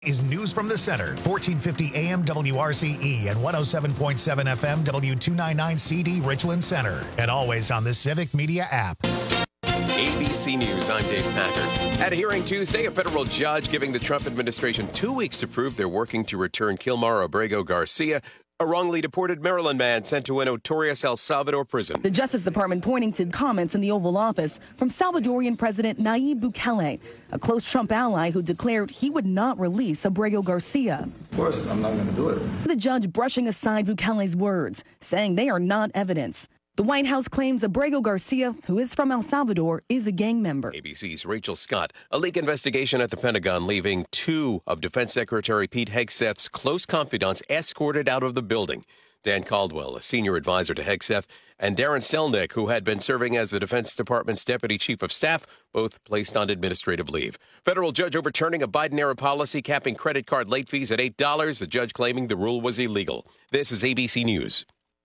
Is News from the Center, 1450 AM WRCE and 107.7 FM W299CD Richland Center. And always on the Civic Media app. ABC News, I'm Dave Packard. At a hearing Tuesday, a federal judge giving the Trump administration 2 weeks to prove they're working to return Kilmar Abrego Garcia, a wrongly deported Maryland man sent to a notorious El Salvador prison. The Justice Department pointing to comments in the Oval Office from Salvadorian President Nayib Bukele, a close Trump ally who declared he would not release Abrego Garcia. Of course, I'm not going to do it. The judge brushing aside Bukele's words, saying they are not evidence. The White House claims Abrego Garcia, who is from El Salvador, is a gang member. ABC's Rachel Scott. A leak investigation at the Pentagon leaving two of Defense Secretary Pete Hegseth's close confidants escorted out of the building. Dan Caldwell, a senior advisor to Hegseth, and Darren Selnick, who had been serving as the Defense Department's Deputy Chief of Staff, both placed on administrative leave. Federal judge overturning a Biden-era policy capping credit card late fees at $8, a judge claiming the rule was illegal. This is ABC News.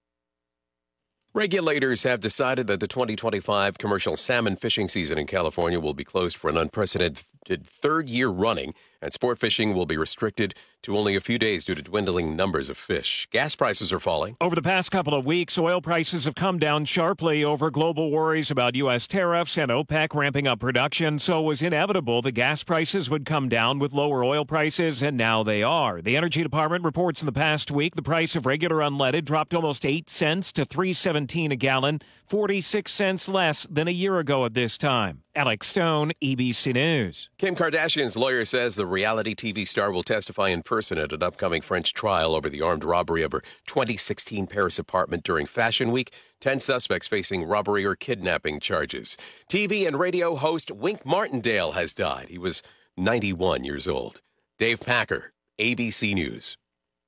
Regulators have decided that the 2025 commercial salmon fishing season in California will be closed for an unprecedented third year running, and sport fishing will be restricted to only a few days due to dwindling numbers of fish. Gas prices are falling. Over the past couple of weeks, oil prices have come down sharply over global worries about U.S. tariffs and OPEC ramping up production, so it was inevitable the gas prices would come down with lower oil prices, and now they are. The Energy Department reports in the past week the price of regular unleaded dropped almost 8 cents to $3.17 a gallon, 46 cents less than a year ago at this time. Alex Stone, ABC News. Kim Kardashian's lawyer says the reality TV star will testify in person at an upcoming French trial over the armed robbery of her 2016 Paris apartment during Fashion Week. 10 suspects facing robbery or kidnapping charges. TV and radio host Wink Martindale has died. He was 91 years old. Dave Packer, ABC News.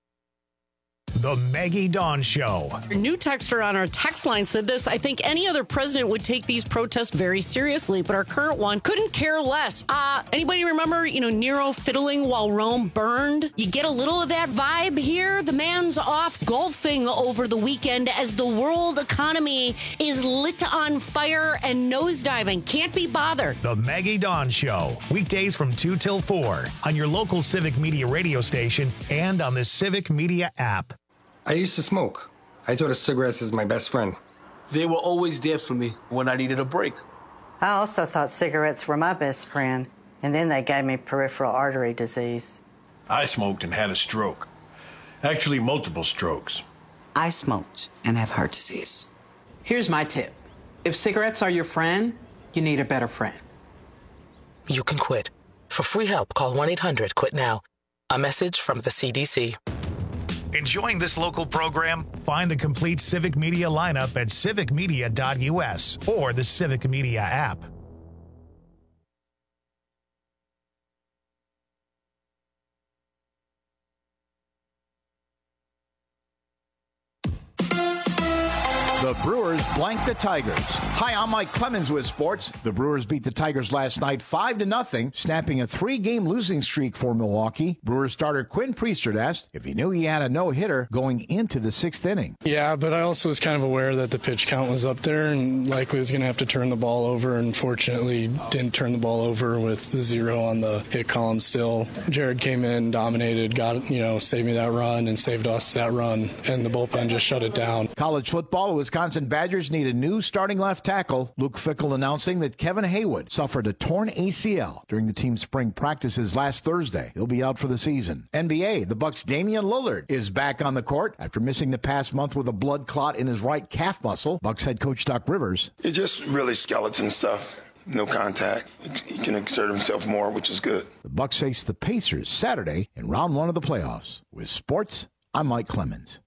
The Maggie Dawn Show. A new texter on our text line said this: I think any other president would take these protests very seriously, but our current one couldn't care less. Anybody remember, Nero fiddling while Rome burned? You get a little of that vibe here. The man's off golfing over the weekend as the world economy is lit on fire and nosediving. Can't be bothered. The Maggie Dawn Show. Weekdays from 2 till 4 on your local Civic Media radio station and on the Civic Media app. I used to smoke. I thought of cigarettes as my best friend. They were always there for me when I needed a break. I also thought cigarettes were my best friend, and then they gave me peripheral artery disease. I smoked and had a stroke. Actually, multiple strokes. I smoked and have heart disease. Here's my tip. If cigarettes are your friend, you need a better friend. You can quit. For free help, call 1-800-QUIT-NOW. A message from the CDC. Enjoying this local program? Find the complete Civic Media lineup at civicmedia.us or the Civic Media app. The Brewers blank the Tigers. Hi, I'm Mike Clemens with sports. The Brewers beat the Tigers last night 5-0, snapping a 3-game losing streak for Milwaukee. Brewers starter Quinn Priestert asked if he knew he had a no-hitter going into the 6th inning. Yeah, but I also was kind of aware that the pitch count was up there and likely was going to have to turn the ball over, and fortunately didn't turn the ball over with the 0 on the hit column still. Jared came in, dominated, saved me that run and saved us that run, and the bullpen just shut it down. College football, Wisconsin Badgers need a new starting left tackle. Luke Fickell announcing that Kevin Haywood suffered a torn ACL during the team's spring practices last Thursday. He'll be out for the season. NBA, the Bucks' Damian Lillard is back on the court after missing the past month with a blood clot in his right calf muscle. Bucks head coach Doc Rivers. It's just really skeleton stuff. No contact. He can exert himself more, which is good. The Bucks face the Pacers Saturday in round 1 of the playoffs. With sports, I'm Mike Clemens.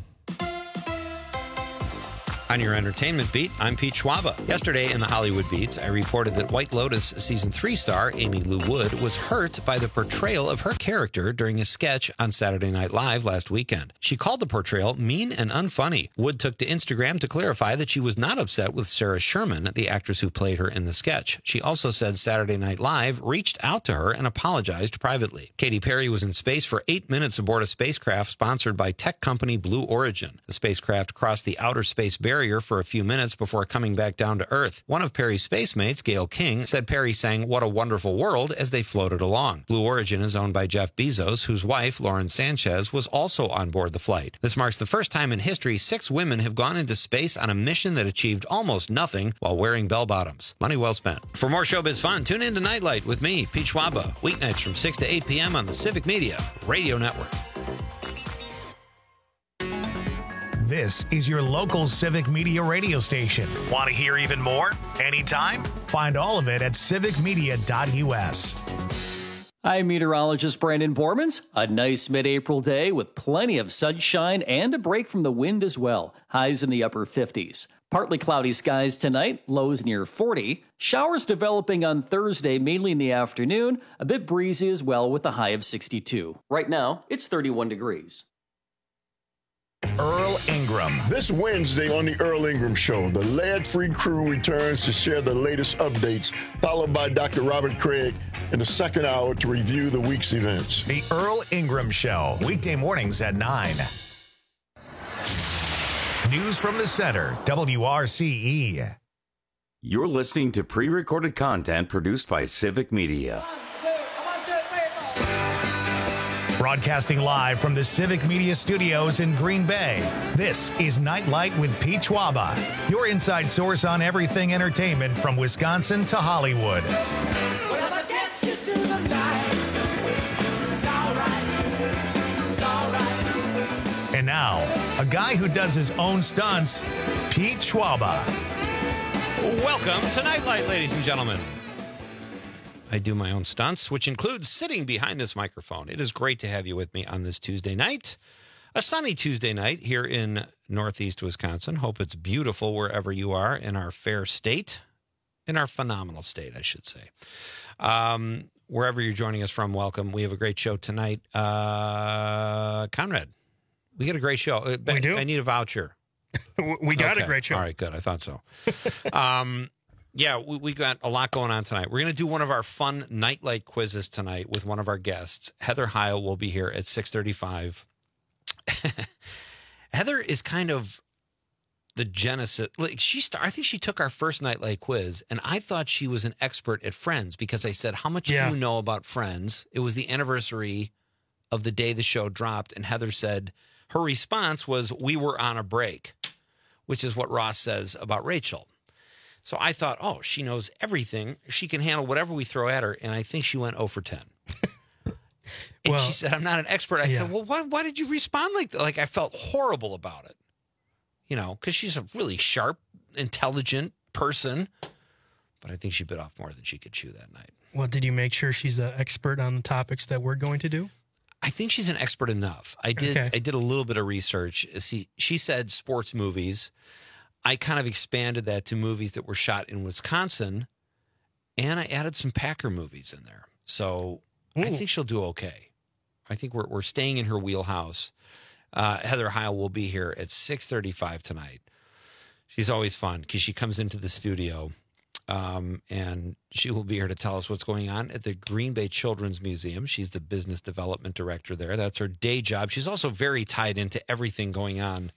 On your entertainment beat, I'm Pete Schwaba. Yesterday in the Hollywood Beats, I reported that White Lotus Season 3 star Amy Lou Wood was hurt by the portrayal of her character during a sketch on Saturday Night Live last weekend. She called the portrayal mean and unfunny. Wood took to Instagram to clarify that she was not upset with Sarah Sherman, the actress who played her in the sketch. She also said Saturday Night Live reached out to her and apologized privately. Katy Perry was in space for 8 minutes aboard a spacecraft sponsored by tech company Blue Origin. The spacecraft crossed the outer space barrier carrier for a few minutes before coming back down to Earth. One of Perry's space mates, Gail King, said Perry sang "What a Wonderful World" as they floated along. Blue Origin is owned by Jeff Bezos, whose wife, Lauren Sanchez, was also on board the flight. This marks the first time in history 6 women have gone into space on a mission that achieved almost nothing while wearing bell-bottoms. Money well spent. For more showbiz fun, tune in to Nightlight with me, Pete Schwaba, weeknights from 6 to 8 p.m. on the Civic Media Radio Network. This is your local Civic Media radio station. Want to hear even more? Anytime? Find all of it at civicmedia.us. I'm meteorologist Brandon Bormans. A nice mid-April day with plenty of sunshine and a break from the wind as well. Highs in the upper 50s. Partly cloudy skies tonight, lows near 40. Showers developing on Thursday, mainly in the afternoon. A bit breezy as well with a high of 62. Right now, it's 31 degrees. Earl Ingram. This Wednesday on the Earl Ingram Show, the lead-free crew returns to share the latest updates, followed by Dr. Robert Craig in the second hour to review the week's events. The Earl Ingram Show, weekday mornings at 9. News from the center, WRCE. You're listening to pre-recorded content produced by Civic Media. Broadcasting live from the Civic Media Studios in Green Bay, this is Nightlight with Pete Schwaba, your inside source on everything entertainment from Wisconsin to Hollywood. And now, a guy who does his own stunts, Pete Schwaba. Welcome to Nightlight, ladies and gentlemen. I do my own stunts, which includes sitting behind this microphone. It is great to have you with me on this Tuesday night, a sunny Tuesday night here in Northeast Wisconsin. Hope it's beautiful wherever you are in our fair state, in our phenomenal state, I should say. Wherever you're joining us from, welcome. We have a great show tonight. Conrad, we got a great show. We do. I need a voucher. We got a great show. All right, good. I thought so. Yeah, we got a lot going on tonight. We're going to do one of our fun Nightlight quizzes tonight with one of our guests. Heather Heil will be here at 6:35. Heather is kind of the genesis. Like I think she took our first Nightlight quiz, and I thought she was an expert at Friends because I said, "How much do you know about Friends?" It was the anniversary of the day the show dropped, and Heather said her response was, "We were on a break," which is what Ross says about Rachel. So I thought, oh, she knows everything. She can handle whatever we throw at her. And I think she went 0 for 10. And she said, I'm not an expert. I said, well, why did you respond like that? Like, I felt horrible about it. You know, because she's a really sharp, intelligent person. But I think she bit off more than she could chew that night. Well, did you make sure she's an expert on the topics that we're going to do? I think she's an expert enough. I did a little bit of research. See, she said sports movies. I kind of expanded that to movies that were shot in Wisconsin, and I added some Packer movies in there. So I think she'll do okay. I think we're staying in her wheelhouse. Heather Heil will be here at 6:35 tonight. She's always fun because she comes into the studio, and she will be here to tell us what's going on at the Green Bay Children's Museum. She's the business development director there. That's her day job. She's also very tied into everything going on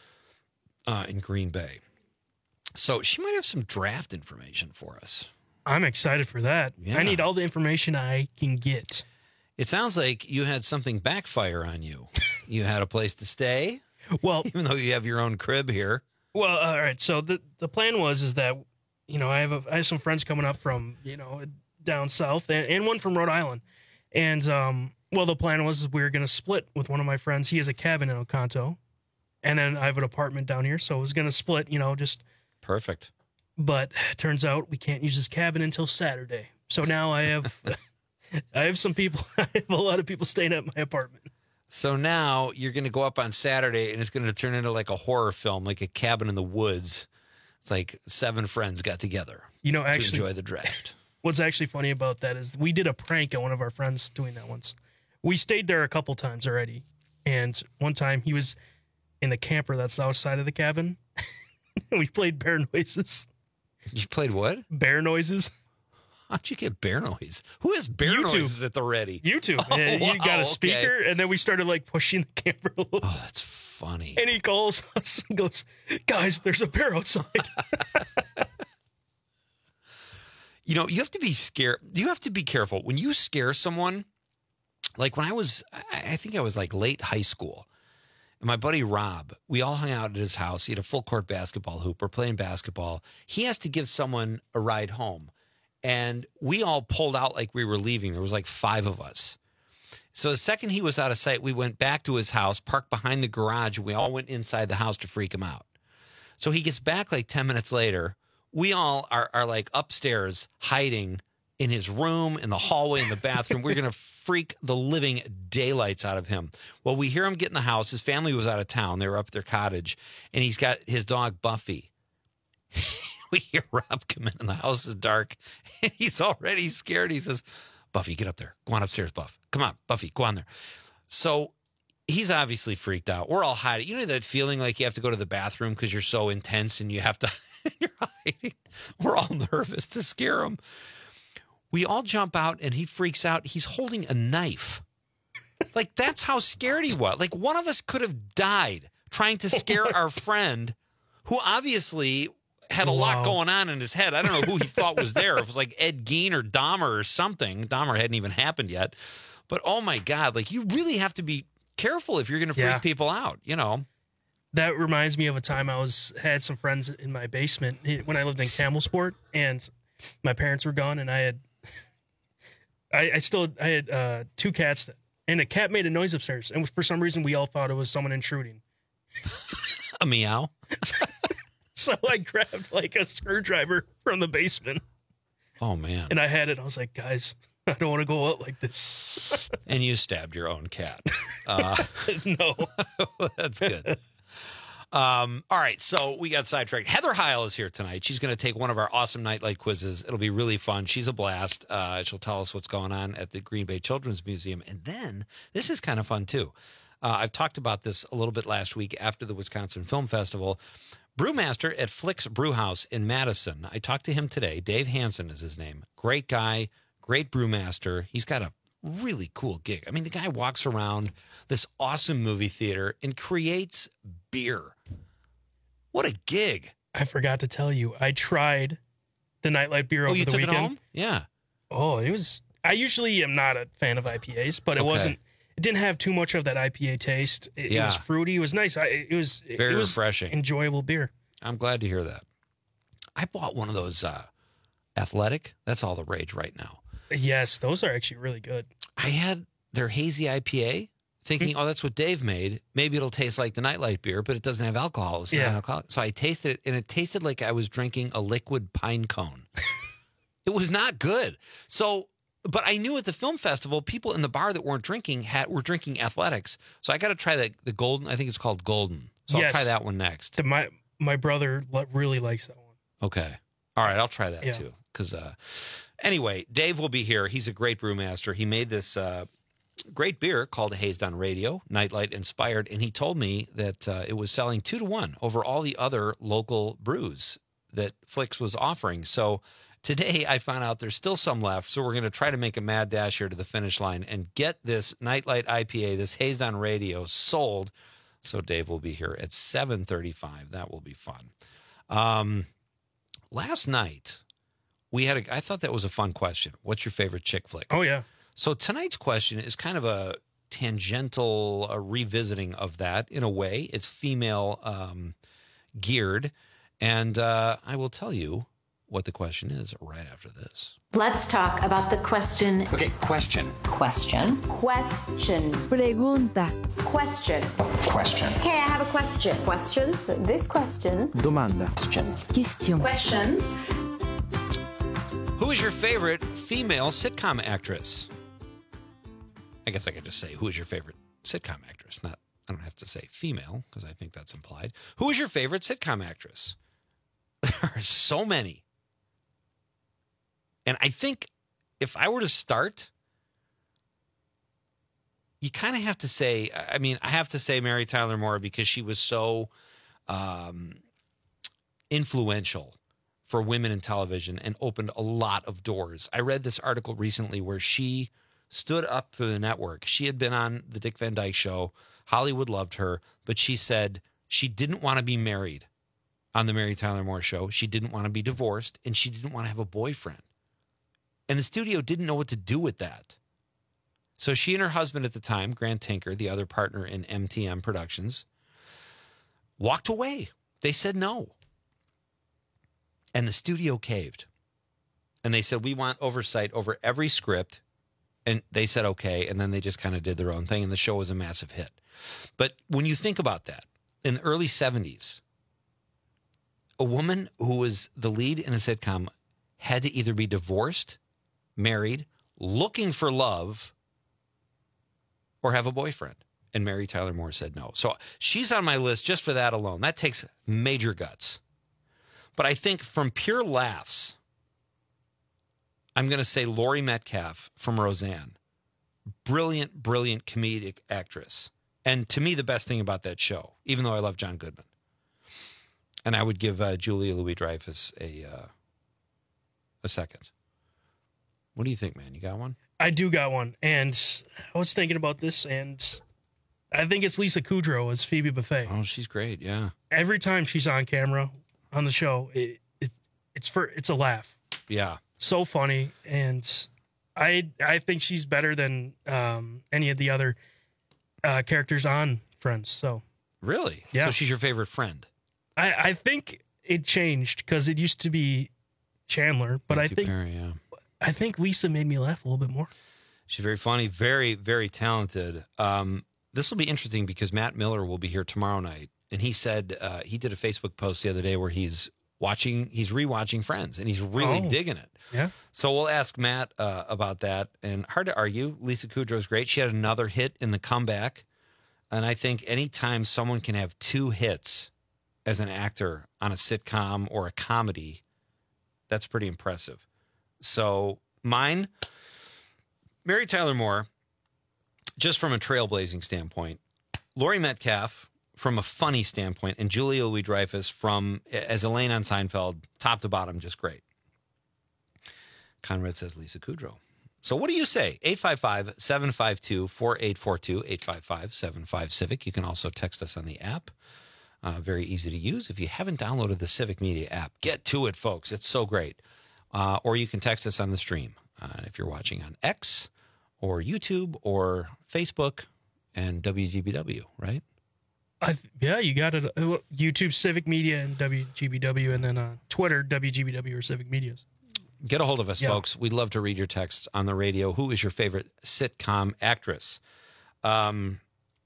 in Green Bay. So she might have some draft information for us. I'm excited for that. Yeah. I need all the information I can get. It sounds like you had something backfire on you. You had a place to stay? Well, even though you have your own crib here. Well, all right. So the plan is that, you know, I have some friends coming up from, you know, down south and one from Rhode Island. And, the plan was we were going to split with one of my friends. He has a cabin in Oconto. And then I have an apartment down here, so I was going to split, you know, just... Perfect. But it turns out we can't use this cabin until Saturday. So now I have some people, I have a lot of people staying at my apartment. So now you're going to go up on Saturday, and it's going to turn into like a horror film, like a cabin in the woods. It's like 7 friends got together to enjoy the draft. What's actually funny about that is we did a prank on one of our friends doing that once. We stayed there a couple times already, and one time he was... in the camper that's outside of the cabin. We played bear noises. You played what? Bear noises. How'd you get bear noise? Who has bear noises at the ready? YouTube. You got a speaker, and then we started like pushing the camper a little. Oh, that's funny. And he calls us and goes, guys, there's a bear outside. You know, you have to be scared. You have to be careful when you scare someone. Like when I think I was like late high school, and my buddy Rob, we all hung out at his house. He had a full court basketball hoop. We're playing basketball. He has to give someone a ride home. And we all pulled out like we were leaving. There was like 5 of us. So the second he was out of sight, we went back to his house, parked behind the garage, and we all went inside the house to freak him out. So he gets back like 10 minutes later. We all are like upstairs hiding in his room, in the hallway, in the bathroom. We're going to freak the living daylights out of him. Well, we hear him get in the house. His family was out of town. They were up at their cottage, and he's got his dog, Buffy. We hear Rob come in, and the house is dark, and he's already scared. He says, Buffy, get up there. Go on upstairs, Buff. Come on, Buffy, go on there. So he's obviously freaked out. We're all hiding. You know that feeling like you have to go to the bathroom because you're so intense and you have to, you're hiding. We're all nervous to scare him. We all jump out, and he freaks out. He's holding a knife. Like, that's how scared he was. Like, one of us could have died trying to scare our friend who obviously had a lot going on in his head. I don't know who he thought was there. It was like Ed Gein or Dahmer or something. Dahmer hadn't even happened yet. But, oh, my God, like, you really have to be careful if you're going to freak people out, you know. That reminds me of a time I had some friends in my basement when I lived in Campbellsport, and my parents were gone, and I had 2 cats, and a cat made a noise upstairs, and for some reason we all thought it was someone intruding. A meow. So I grabbed like a screwdriver from the basement. Oh man! And I had it. I was like, guys, I don't want to go out like this. And you stabbed your own cat. No, that's good. All right, so we got sidetracked. Heather Heil is here tonight. She's going to take one of our awesome nightlight quizzes. It'll be really fun. She's a blast. She'll tell us what's going on at the Green Bay Children's Museum. And then, this is kind of fun, too. I've talked about this a little bit last week after the Wisconsin Film Festival. Brewmaster at Flick's Brewhouse in Madison. I talked to him today. Dave Hansen is his name. Great guy, great brewmaster. He's got a really cool gig. I mean, the guy walks around this awesome movie theater and creates beer. What a gig. I forgot to tell you, I tried the Nightlight beer over the weekend. It home? Yeah. Oh, it was. I usually am not a fan of IPAs, but it wasn't. It didn't have too much of that IPA taste. It was fruity. It was nice. It was very refreshing. Enjoyable beer. I'm glad to hear that. I bought one of those Athletic. That's all the rage right now. Yes, those are actually really good. I had their hazy IPA, thinking, oh, that's what Dave made. Maybe it'll taste like the Nightlight beer, but it doesn't have alcohol. It's not alcoholic. So I tasted it, and it tasted like I was drinking a liquid pine cone. It was not good. So, but I knew at the film festival, people in the bar that weren't drinking were drinking Athletics. So I got to try the Golden. I think it's called Golden. So I'll try that one next. My brother really likes that one. Okay. All right. I'll try that too. Because anyway, Dave will be here. He's a great brewmaster. He made this great beer called Hazed on Radio, Nightlight inspired. And he told me that it was selling 2-1 over all the other local brews that Flicks was offering. So today I found out there's still some left. So we're going to try to make a mad dash here to the finish line and get this Nightlight IPA, this Hazed on Radio, sold. So Dave will be here at 7:35. That will be fun. Last night, I thought that was a fun question. What's your favorite chick flick? Oh, yeah. So tonight's question is kind of a tangential revisiting of that in a way. It's female geared. And I will tell you what the question is right after this. Let's talk about the question. Okay, question. Question. Question. Pregunta. Question. Question. Hey, I have a question. Questions? This question. Domanda. Question. Questions. Who is your favorite female sitcom actress? I guess I could just say, who is your favorite sitcom actress? I don't have to say female, because I think that's implied. Who is your favorite sitcom actress? There are so many. And I think if I were to start, you kind of have to say, I have to say Mary Tyler Moore, because she was so influential for women in television and opened a lot of doors. I read this article recently where she stood up for the network. She had been on the Dick Van Dyke Show, Hollywood loved her, but she said she didn't want to be married on the Mary Tyler Moore Show. She didn't want to be divorced, and she didn't want to have a boyfriend. And the studio didn't know what to do with that. So she and her husband at the time, Grant Tinker, the other partner in MTM Productions, walked away. They said no. And the studio caved. And they said, we want oversight over every script. And they said, okay. And then they just kind of did their own thing. And the show was a massive hit. But when you think about that, in the early 70s, a woman who was the lead in a sitcom had to either be divorced, married, looking for love, or have a boyfriend. And Mary Tyler Moore said no. So she's on my list just for that alone. That takes major guts. But I think from pure laughs, I'm going to say Laurie Metcalf from Roseanne. Brilliant, brilliant comedic actress. And to me, the best thing about that show, even though I love John Goodman. And I would give Julia Louis-Dreyfus a second. What do you think, man? You got one? I do got one. And I was thinking about this, and I think it's Lisa Kudrow as Phoebe Buffay. Oh, she's great, yeah. Every time she's on camera on the show, it's a laugh. Yeah. So funny, and I think she's better than any of the other characters on Friends. So really? Yeah. So she's your favorite friend? I think it changed because it used to be Chandler, but Matthew Perry, yeah. I think Lisa made me laugh a little bit more. She's very funny, very, very talented. This will be interesting because Matt Miller will be here tomorrow night, and he said he did a Facebook post the other day where he's rewatching Friends, and he's really digging it. Yeah. So we'll ask Matt about that. And hard to argue, Lisa Kudrow's great. She had another hit in The Comeback, and I think anytime someone can have two hits as an actor on a sitcom or a comedy, that's pretty impressive. So mine, Mary Tyler Moore, just from a trailblazing standpoint, Laurie Metcalf from a funny standpoint, and Julia Louis-Dreyfus from, as Elaine on Seinfeld, top to bottom, just great. Conrad says Lisa Kudrow. So what do you say? 855-752-4842, 855-75-CIVIC. You can also text us on the app. Very easy to use. If you haven't downloaded the Civic Media app, get to it, folks. It's so great. Or you can text us on the stream if you're watching on X or YouTube or Facebook and WGBW, right? Yeah, you got it. YouTube, Civic Media, and WGBW, and then Twitter, WGBW or Civic Medias. Get a hold of us, folks. We'd love to read your texts on the radio. Who is your favorite sitcom actress? So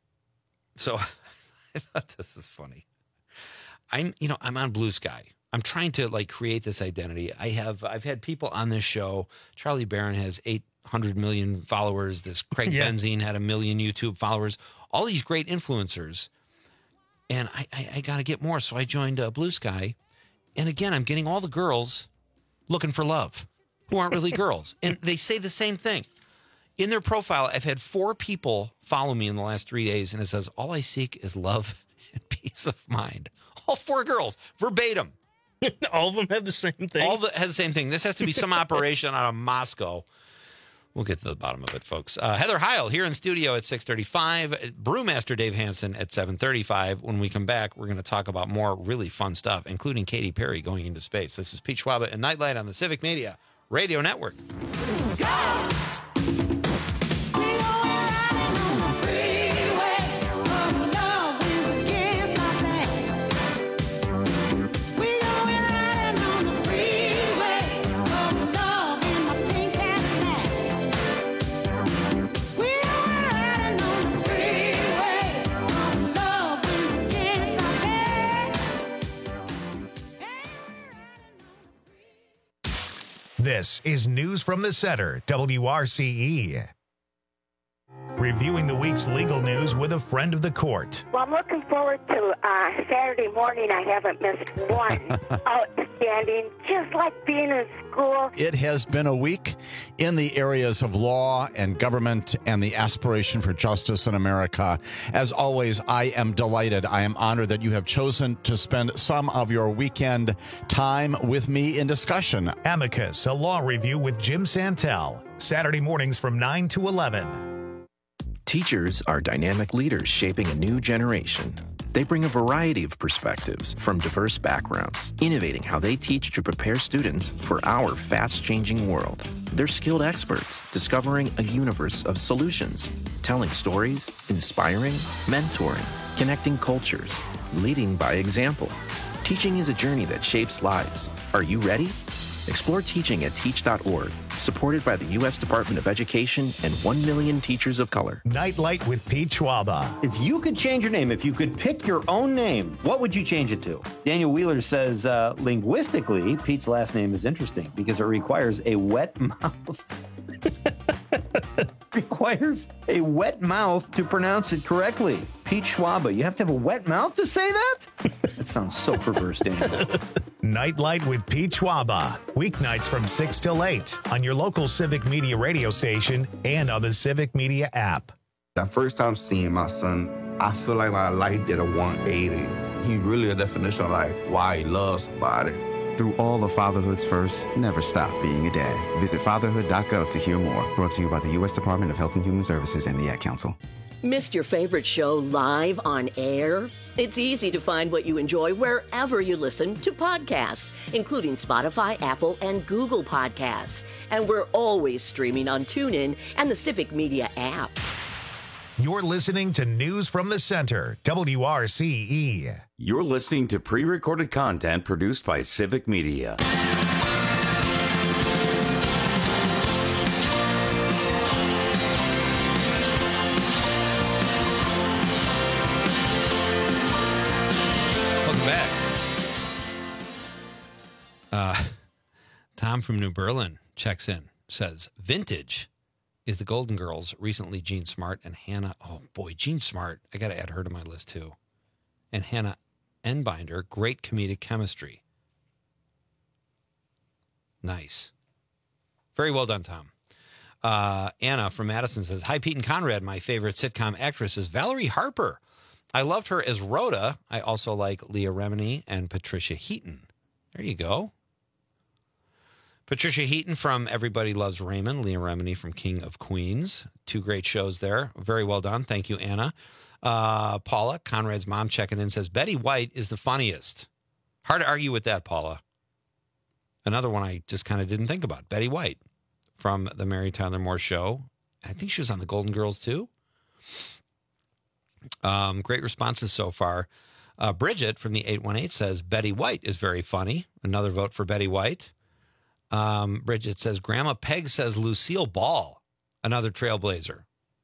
I thought this is funny. I'm on Blue Sky. I'm trying to create this identity. I've had people on this show. Charlie Barron has 800 million followers. This Craig Benzine had 1 million YouTube followers. All these great influencers. And I got to get more. So I joined Blue Sky. And again, I'm getting all the girls looking for love who aren't really girls. And they say the same thing. In their profile, I've had 4 people follow me in the last 3 days. And it says, all I seek is love and peace of mind. All 4 girls, verbatim. All of them have the same thing. All has the same thing. This has to be some operation out of Moscow. We'll get to the bottom of it, folks. Heather Heil here in studio at 6:35. Brewmaster Dave Hansen at 7:35. When we come back, we're going to talk about more really fun stuff, including Katy Perry going into space. This is Pete Schwaba and Nightlight on the Civic Media Radio Network. Go! This is News from the Center, WRCE. Reviewing the week's legal news with a friend of the court. Well, I'm looking forward to Saturday morning. I haven't missed one. Outstanding, just like being in school. It has been a week in the areas of law and government and the aspiration for justice in America. As always, I am delighted. I am honored that you have chosen to spend some of your weekend time with me in discussion. Amicus, a law review with Jim Santel. Saturday mornings from 9 to 11. Teachers are dynamic leaders shaping a new generation. They bring a variety of perspectives from diverse backgrounds, innovating how they teach to prepare students for our fast-changing world. They're skilled experts, discovering a universe of solutions, telling stories, inspiring, mentoring, connecting cultures, leading by example. Teaching is a journey that shapes lives. Are you ready? Explore teaching at teach.org, supported by the U.S. Department of Education and 1 million teachers of color. Nightlight with Pete Schwaba. If you could change your name, if you could pick your own name, what would you change it to? Daniel Wheeler says, linguistically, Pete's last name is interesting because it requires a wet mouth. Requires a wet mouth to pronounce it correctly. Pete Schwaba, you have to have a wet mouth to say that? That sounds so perverse, Daniel. Nightlight with Pete Schwaba. Weeknights from 6 till 8 on your local Civic Media radio station and on the Civic Media app. The first time seeing my son, I feel like my life did a 180. He really a definition of like why he loves somebody. Through all of fatherhood's first, never stop being a dad. Visit fatherhood.gov to hear more. Brought to you by the U.S. Department of Health and Human Services and the Ad Council. Missed your favorite show live on air? It's easy to find what you enjoy wherever you listen to podcasts, including Spotify, Apple, and Google Podcasts. And we're always streaming on TuneIn and the Civic Media app. You're listening to News from the Center, WRCE. You're listening to pre-recorded content produced by Civic Media. Welcome back. Tom from New Berlin checks in, says, Vintage is the Golden Girls, recently Jean Smart and Hannah. Oh, boy, Jean Smart. I got to add her to my list, too. And Hannah Enbinder, great comedic chemistry. Nice. Very well done, Tom. Anna from Madison says, hi, Pete and Conrad. My favorite sitcom actress is Valerie Harper. I loved her as Rhoda. I also like Leah Remini and Patricia Heaton. There you go. Patricia Heaton from Everybody Loves Raymond. Leah Remini from King of Queens. Two great shows there. Very well done. Thank you, Anna. Paula, Conrad's mom, checking in, says, Betty White is the funniest. Hard to argue with that, Paula. Another one I just kind of didn't think about. Betty White from the Mary Tyler Moore Show. I think she was on the Golden Girls, too. Great responses so far. Bridget from the 818 says, Betty White is very funny. Another vote for Betty White. Bridget says, Grandma Peg says Lucille Ball, another trailblazer.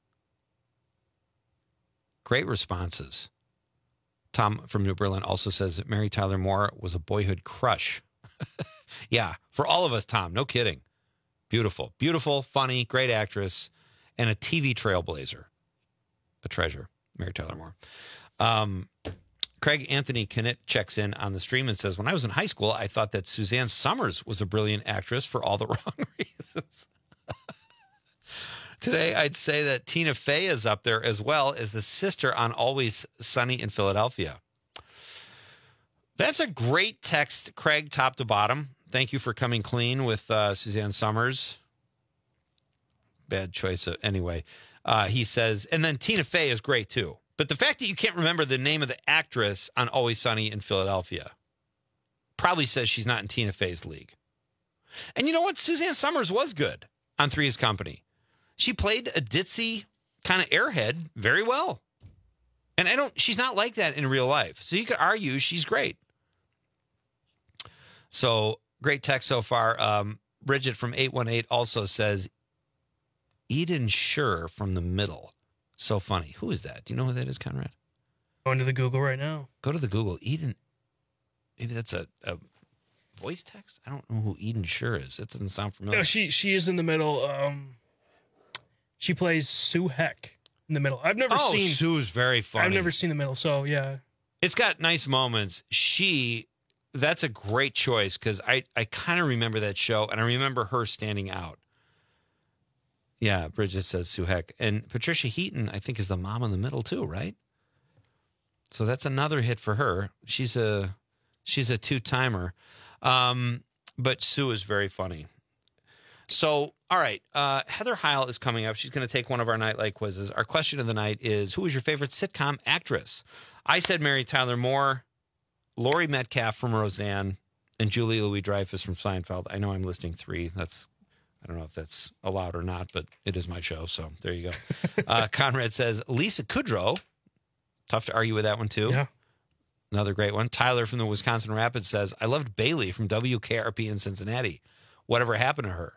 Great responses. Tom from New Berlin also says that Mary Tyler Moore was a boyhood crush. Yeah, for all of us, Tom, no kidding. Beautiful, beautiful, funny, great actress, and a TV trailblazer. A treasure, Mary Tyler Moore. Craig Anthony Knitt checks in on the stream and says, when I was in high school, I thought that Suzanne Summers was a brilliant actress for all the wrong reasons. Today, I'd say that Tina Fey is up there as well as the sister on Always Sunny in Philadelphia. That's a great text, Craig, top to bottom. Thank you for coming clean with Suzanne Summers. Bad choice. Anyway, he says, and then Tina Fey is great, too. But the fact that you can't remember the name of the actress on Always Sunny in Philadelphia probably says she's not in Tina Fey's league. And you know what? Suzanne Summers was good on Three's Company. She played a ditzy kind of airhead very well. And she's not like that in real life. So you could argue she's great. So great text so far. Bridget from 818 also says, Eden Scher from The Middle. So funny. Who is that? Do you know who that is, Conrad? Going to the Google right now. Go to the Google. Eden. Maybe that's a voice text? I don't know who Eden Scher is. That doesn't sound familiar. No, she is in the middle. She plays Sue Heck in the middle. I've never seen. Sue's very funny. I've never seen the middle, so yeah. It's got nice moments. That's a great choice because I kind of remember that show and I remember her standing out. Yeah, Bridget says Sue Heck. And Patricia Heaton, I think, is the mom in the middle too, right? So that's another hit for her. She's a two-timer. But Sue is very funny. So, all right, Heather Heil is coming up. She's going to take one of our Nightlight quizzes. Our question of the night is, who is your favorite sitcom actress? I said Mary Tyler Moore, Laurie Metcalf from Roseanne, and Julie Louis-Dreyfus from Seinfeld. I know I'm listing 3. I don't know if that's allowed or not, but it is my show, so there you go. Conrad says Lisa Kudrow. Tough to argue with that one, too. Yeah. Another great one. Tyler from the Wisconsin Rapids says, I loved Bailey from WKRP in Cincinnati. Whatever happened to her?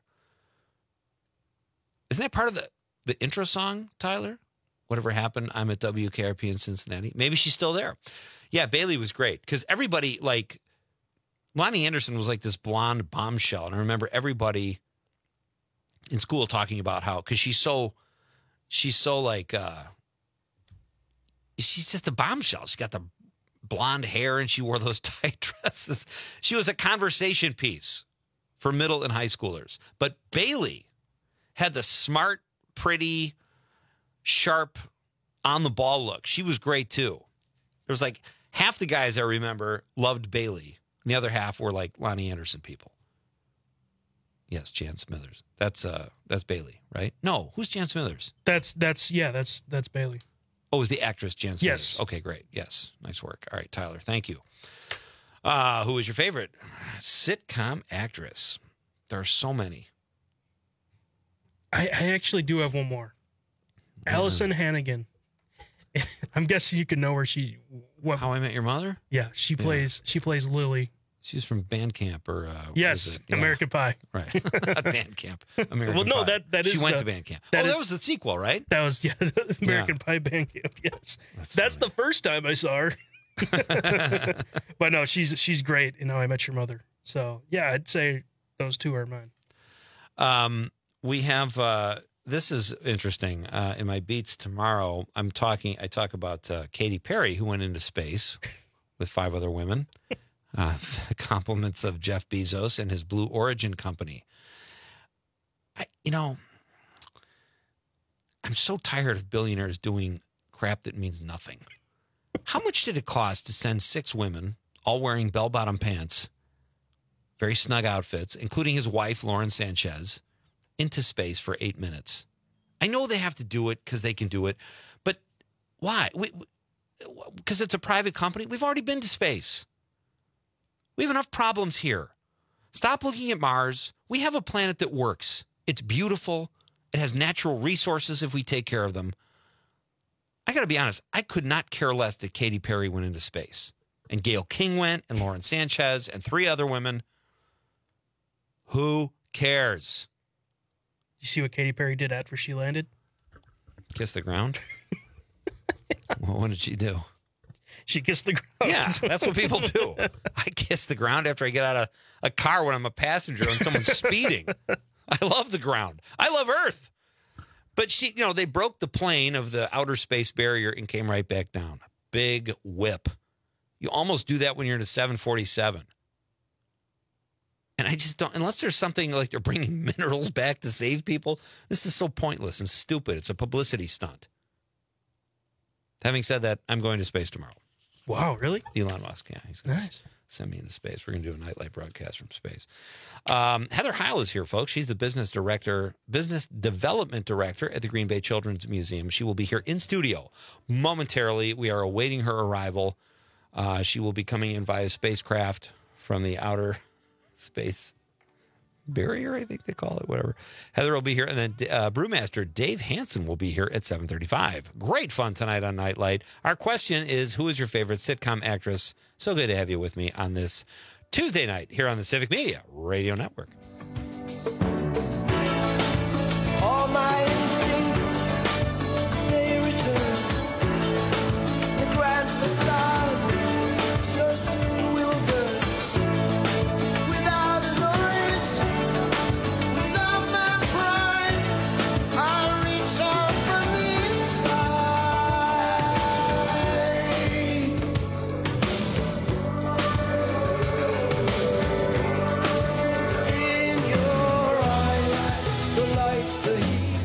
Isn't that part of the intro song, Tyler? Whatever happened, I'm at WKRP in Cincinnati. Maybe she's still there. Yeah, Bailey was great because everybody, like, Lonnie Anderson was like this blonde bombshell. And I remember everybody in school talking about how, because she's so like, she's just a bombshell. She's got the blonde hair and she wore those tight dresses. She was a conversation piece for middle and high schoolers. But Bailey had the smart, pretty, sharp, on-the-ball look. She was great, too. There was like half the guys I remember loved Bailey. And the other half were like Lonnie Anderson people. Yes, Jan Smithers. That's Bailey, right? No, who's Jan Smithers? That's Bailey. Oh, it was the actress Jan Smithers. Yes. Okay, great. Yes, nice work. All right, Tyler, thank you. Who is your favorite sitcom actress? There are so many. I actually do have one more. Allison Hannigan. I'm guessing you can know where she. How I Met Your Mother? Yeah, she plays Lily. She's from Bandcamp or yes, American Pie. Right, not Bandcamp. American well, no, Pie. that is. She went to Bandcamp. That was the sequel, right? That was American Pie Bandcamp. Yes, that's the first time I saw her. But no, she's great in How I Met Your Mother. So yeah, I'd say those two are mine. We have this is interesting. In my beats tomorrow, I talk about Katy Perry, who went into space with 5 other women. Compliments of Jeff Bezos and his Blue Origin company. I'm so tired of billionaires doing crap that means nothing. How much did it cost to send 6 women, all wearing bell-bottom pants, very snug outfits, including his wife, Lauren Sanchez, into space for 8 minutes? I know they have to do it because they can do it, but why? Because it's a private company? We've already been to space. We have enough problems here. Stop looking at Mars. We have a planet that works. It's beautiful. It has natural resources if we take care of them. I got to be honest, I could not care less that Katy Perry went into space. And Gayle King went, and Lauren Sanchez, and 3 other women. Who cares? You see what Katy Perry did after she landed? Kiss the ground? Well, what did she do? She kissed the ground. Yeah, that's what people do. I kiss the ground after I get out of a car when I'm a passenger and someone's speeding. I love the ground. I love Earth. But they broke the plane of the outer space barrier and came right back down. Big whip. You almost do that when you're in a 747. And I just don't, unless there's something like they're bringing minerals back to save people, this is so pointless and stupid. It's a publicity stunt. Having said that, I'm going to space tomorrow. Wow, really? Elon Musk, yeah. He's going to send me into space. We're going to do a nightlight broadcast from space. Heather Heil is here, folks. She's the business development director at the Green Bay Children's Museum. She will be here in studio momentarily. We are awaiting her arrival. She will be coming in via spacecraft from the outer space barrier, I think they call it, whatever. Heather will be here, and then brewmaster Dave Hansen will be here at 7:35. Great fun tonight on Nightlight. Our question is, who is your favorite sitcom actress? So good to have you with me on this Tuesday night here on the Civic Media Radio Network. All my instincts, they return. The grand facade so soon will burn. Without a noise, without my pride, I'll reach out from the inside. In your eyes, the light, the heat.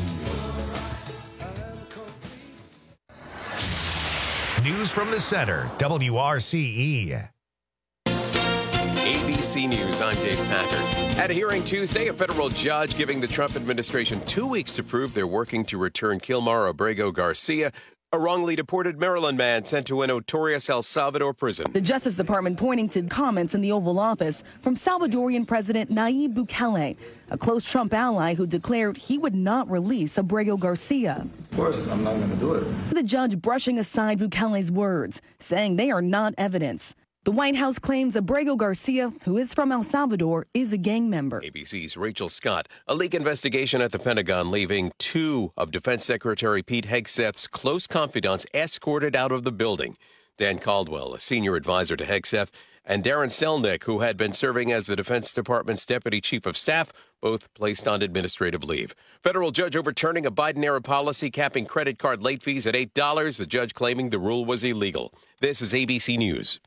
News from the center, WRCE. ABC News, I'm Dave Packard. At a hearing Tuesday, a federal judge giving the Trump administration 2 weeks to prove they're working to return Kilmar Abrego Garcia, a wrongly deported Maryland man sent to a notorious El Salvador prison. The Justice Department pointing to comments in the Oval Office from Salvadorian President Nayib Bukele, a close Trump ally who declared he would not release Abrego Garcia. Of course, I'm not going to do it. The judge brushing aside Bukele's words, saying they are not evidence. The White House claims Abrego Garcia, who is from El Salvador, is a gang member. ABC's Rachel Scott. A leak investigation at the Pentagon leaving two of Defense Secretary Pete Hegseth's close confidants escorted out of the building. Dan Caldwell, a senior advisor to Hegseth, and Darren Selnick, who had been serving as the Defense Department's Deputy Chief of Staff, both placed on administrative leave. Federal judge overturning a Biden-era policy capping credit card late fees at $8, the judge claiming the rule was illegal. This is ABC News.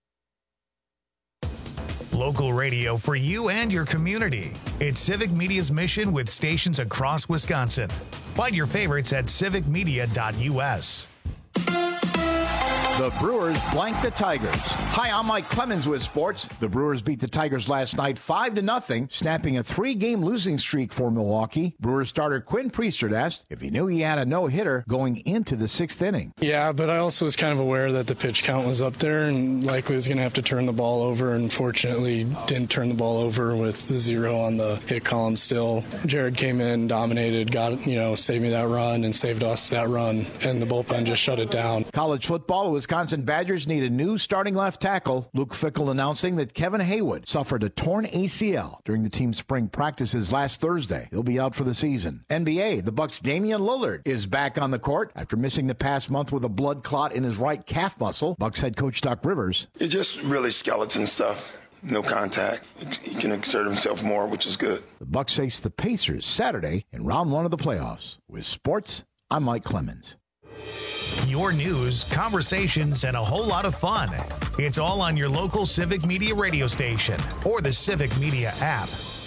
Local radio for you and your community. It's Civic Media's mission with stations across Wisconsin. Find your favorites at civicmedia.us. The Brewers blank the Tigers. Hi, I'm Mike Clemens with sports. The Brewers beat the Tigers last night 5-0, snapping a 3-game losing streak for Milwaukee. Brewers starter Quinn Priestert asked if he knew he had a no-hitter going into the 6th inning. Yeah, but I also was kind of aware that the pitch count was up there and likely was going to have to turn the ball over, and fortunately didn't turn the ball over with the 0 on the hit column still. Jared came in, dominated, saved me that run and saved us that run, and the bullpen just shut it down. College football, Wisconsin Badgers need a new starting left tackle. Luke Fickell announcing that Kevin Haywood suffered a torn ACL during the team's spring practices last Thursday. He'll be out for the season. NBA, the Bucks' Damian Lillard is back on the court after missing the past month with a blood clot in his right calf muscle. Bucks head coach Doc Rivers. It's just really skeleton stuff. No contact. He can exert himself more, which is good. The Bucks face the Pacers Saturday in round 1 of the playoffs. With sports, I'm Mike Clemens. Your news, conversations, and a whole lot of fun. It's all on your local Civic Media radio station or the Civic Media app.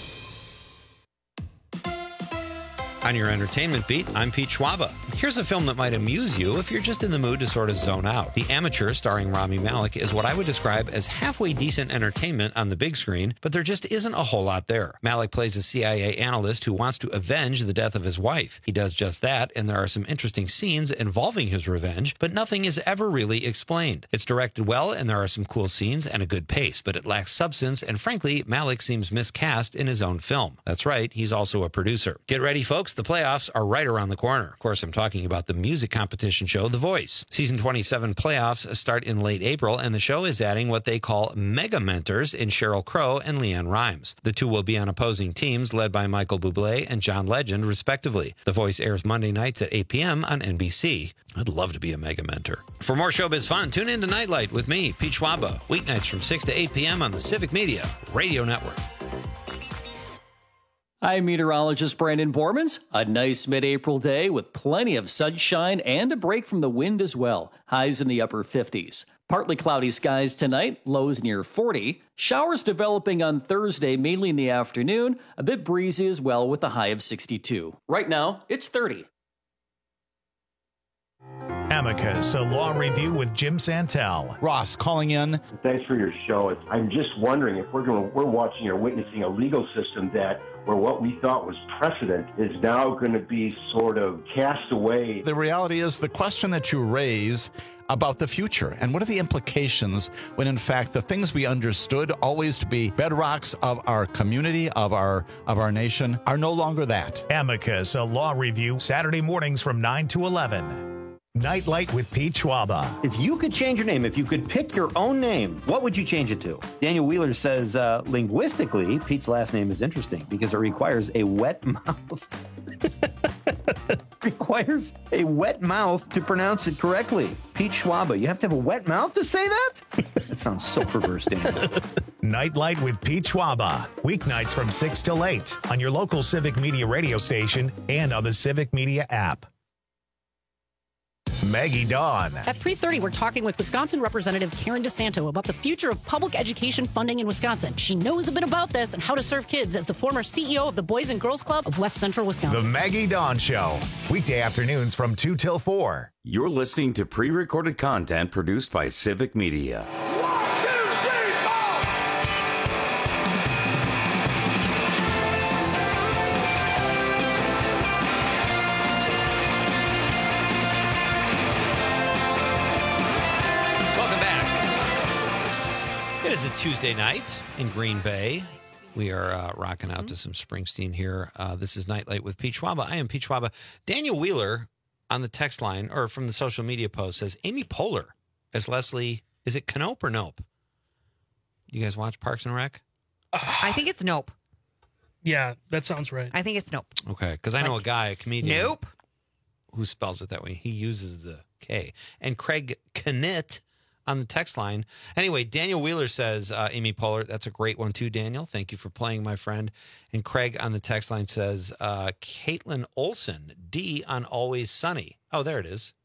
On your entertainment beat, I'm Pete Schwaba. Here's a film that might amuse you if you're just in the mood to sort of zone out. The Amateur, starring Rami Malek, is what I would describe as halfway decent entertainment on the big screen, but there just isn't a whole lot there. Malek plays a CIA analyst who wants to avenge the death of his wife. He does just that, and there are some interesting scenes involving his revenge, but nothing is ever really explained. It's directed well, and there are some cool scenes and a good pace, but it lacks substance, and frankly, Malek seems miscast in his own film. That's right, he's also a producer. Get ready, folks. The playoffs are right around the corner. Of course, I'm talking about the music competition show, The Voice. Season 27 playoffs start in late April, and the show is adding what they call mega mentors in Sheryl Crow and Leanne Rimes. The two will be on opposing teams led by Michael Bublé and John Legend, respectively. The Voice airs Monday nights at 8 p.m. on NBC. I'd love to be a mega mentor. For more showbiz fun, tune in to Nightlight with me, Pete Schwaba, weeknights from 6 to 8 p.m. on the Civic Media Radio Network. I'm meteorologist Brandon Bormans. A nice mid-April day with plenty of sunshine and a break from the wind as well. Highs in the upper 50s. Partly cloudy skies tonight, lows near 40. Showers developing on Thursday, mainly in the afternoon. A bit breezy as well with a high of 62. Right now, it's 30. Amicus, a law review with Jim Santel. Ross calling in. Thanks for your show. I'm just wondering if we're watching or witnessing a legal system where what we thought was precedent is now going to be sort of cast away. The reality is the question that you raise about the future and what are the implications when in fact the things we understood always to be bedrocks of our community, of our nation, are no longer that. Amicus, a law review, Saturday mornings from 9 to 11. Nightlight with Pete Schwaba. If you could change your name, if you could pick your own name, what would you change it to? Daniel Wheeler says, linguistically, Pete's last name is interesting because it requires a wet mouth. Requires a wet mouth to pronounce it correctly. Pete Schwaba, you have to have a wet mouth to say that? That sounds so perverse, Daniel. Nightlight with Pete Schwaba. Weeknights from 6 till 8 on your local Civic Media radio station and on the Civic Media app. Maggie Dawn. At 3:30, we're talking with Wisconsin Representative Karen DeSanto about the future of public education funding in Wisconsin. She knows a bit about this and how to serve kids as the former CEO of the Boys and Girls Club of West Central Wisconsin. The Maggie Dawn Show. Weekday afternoons from 2 till 4. You're listening to pre-recorded content produced by Civic Media. is a Tuesday night in Green Bay. We are rocking out to some Springsteen here. This is Nightlight with Pete Schwaba. I am Pete Schwaba. Daniel Wheeler on the text line, or from the social media post, says Amy Poehler as Leslie. Is it Knope or Nope? You guys watch Parks and Rec? I think it's Nope. Yeah, that sounds right. I think it's Nope. Okay, because I know a guy, a comedian. Nope. Who spells it that way. He uses the K. And Craig Knitt on the text line. Anyway, Daniel Wheeler says, Amy Poehler, that's a great one too, Daniel. Thank you for playing, my friend. And Craig on the text line says, Caitlin Olsen, D on Always Sunny. Oh, there it is.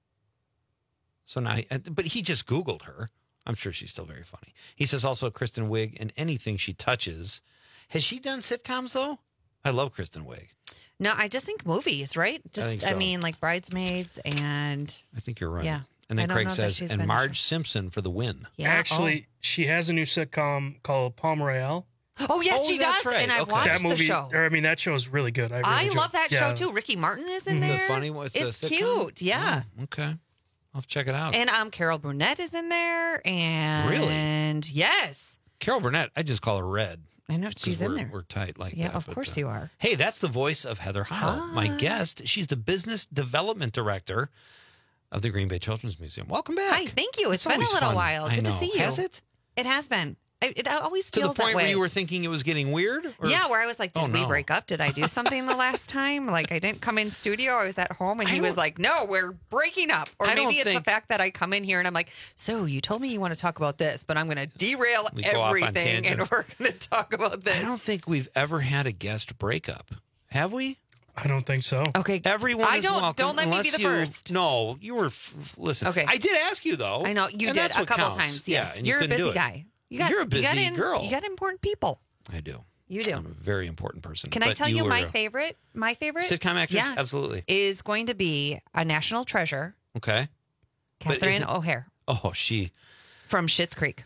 So now, but he just Googled her. I'm sure she's still very funny. He says also Kristen Wiig in anything she touches. Has she done sitcoms, though? I love Kristen Wiig. No, I just think movies, right? Just, think so. I mean, like Bridesmaids and... I think you're right. Yeah. And then I don't Craig know that says, she's and been- Marge Simpson for the win. Yeah. Actually, she has a new sitcom called Palm Royale. Oh, yes, she that's does. right. And I've Okay. watched That movie, the show. or I mean, that show is really good. I I really love that show, yeah. too. Ricky Martin is in It's there. a funny one. It's a It's sitcom? cute. Yeah. Oh, okay. I'll have to check it out. And Carol Burnett is in there. And Really? Yes. Carol Burnett, I just call her Red. I know 'cause she's in we're- there. We're tight like Yeah, that. of course you are. Hey, that's the voice of Heather Heil, my guest. She's the business development director of the Green Bay Children's Museum. Welcome back. Hi, thank you. It's been a always little fun. while. I Good to know. see you. Has it? It has been. It always To feels the point that way. where you were thinking it was getting weird? Or- Yeah, where I was like, did Oh, we no. break up? Did I do something the last time? Like, I didn't come in studio. I was at home, and he was like, no, we're breaking up. Or I don't maybe it's the think- fact that I come in here, and I'm like, so you told me you want to talk about this, but I'm going to derail We go off on everything, and tangents. we're going to talk about this. I don't think we've ever had a guest breakup. Have we? I don't think so. Okay. Everyone I is don't- welcome. don't let me be unless the you- first. No, you were. Listen. Okay. I did ask you, though. I know. You and did that's a what couple counts. times. Yeah, Yes. and you You're a couldn't do busy it. guy. You're a busy girl. You got important people. I do. You do. I'm a very important person. Can I But tell you were my a favorite? My favorite sitcom actress? Yeah, Absolutely. is going to be a national treasure, Okay. But Catherine isn't- O'Hare Oh, she from Schitt's Creek.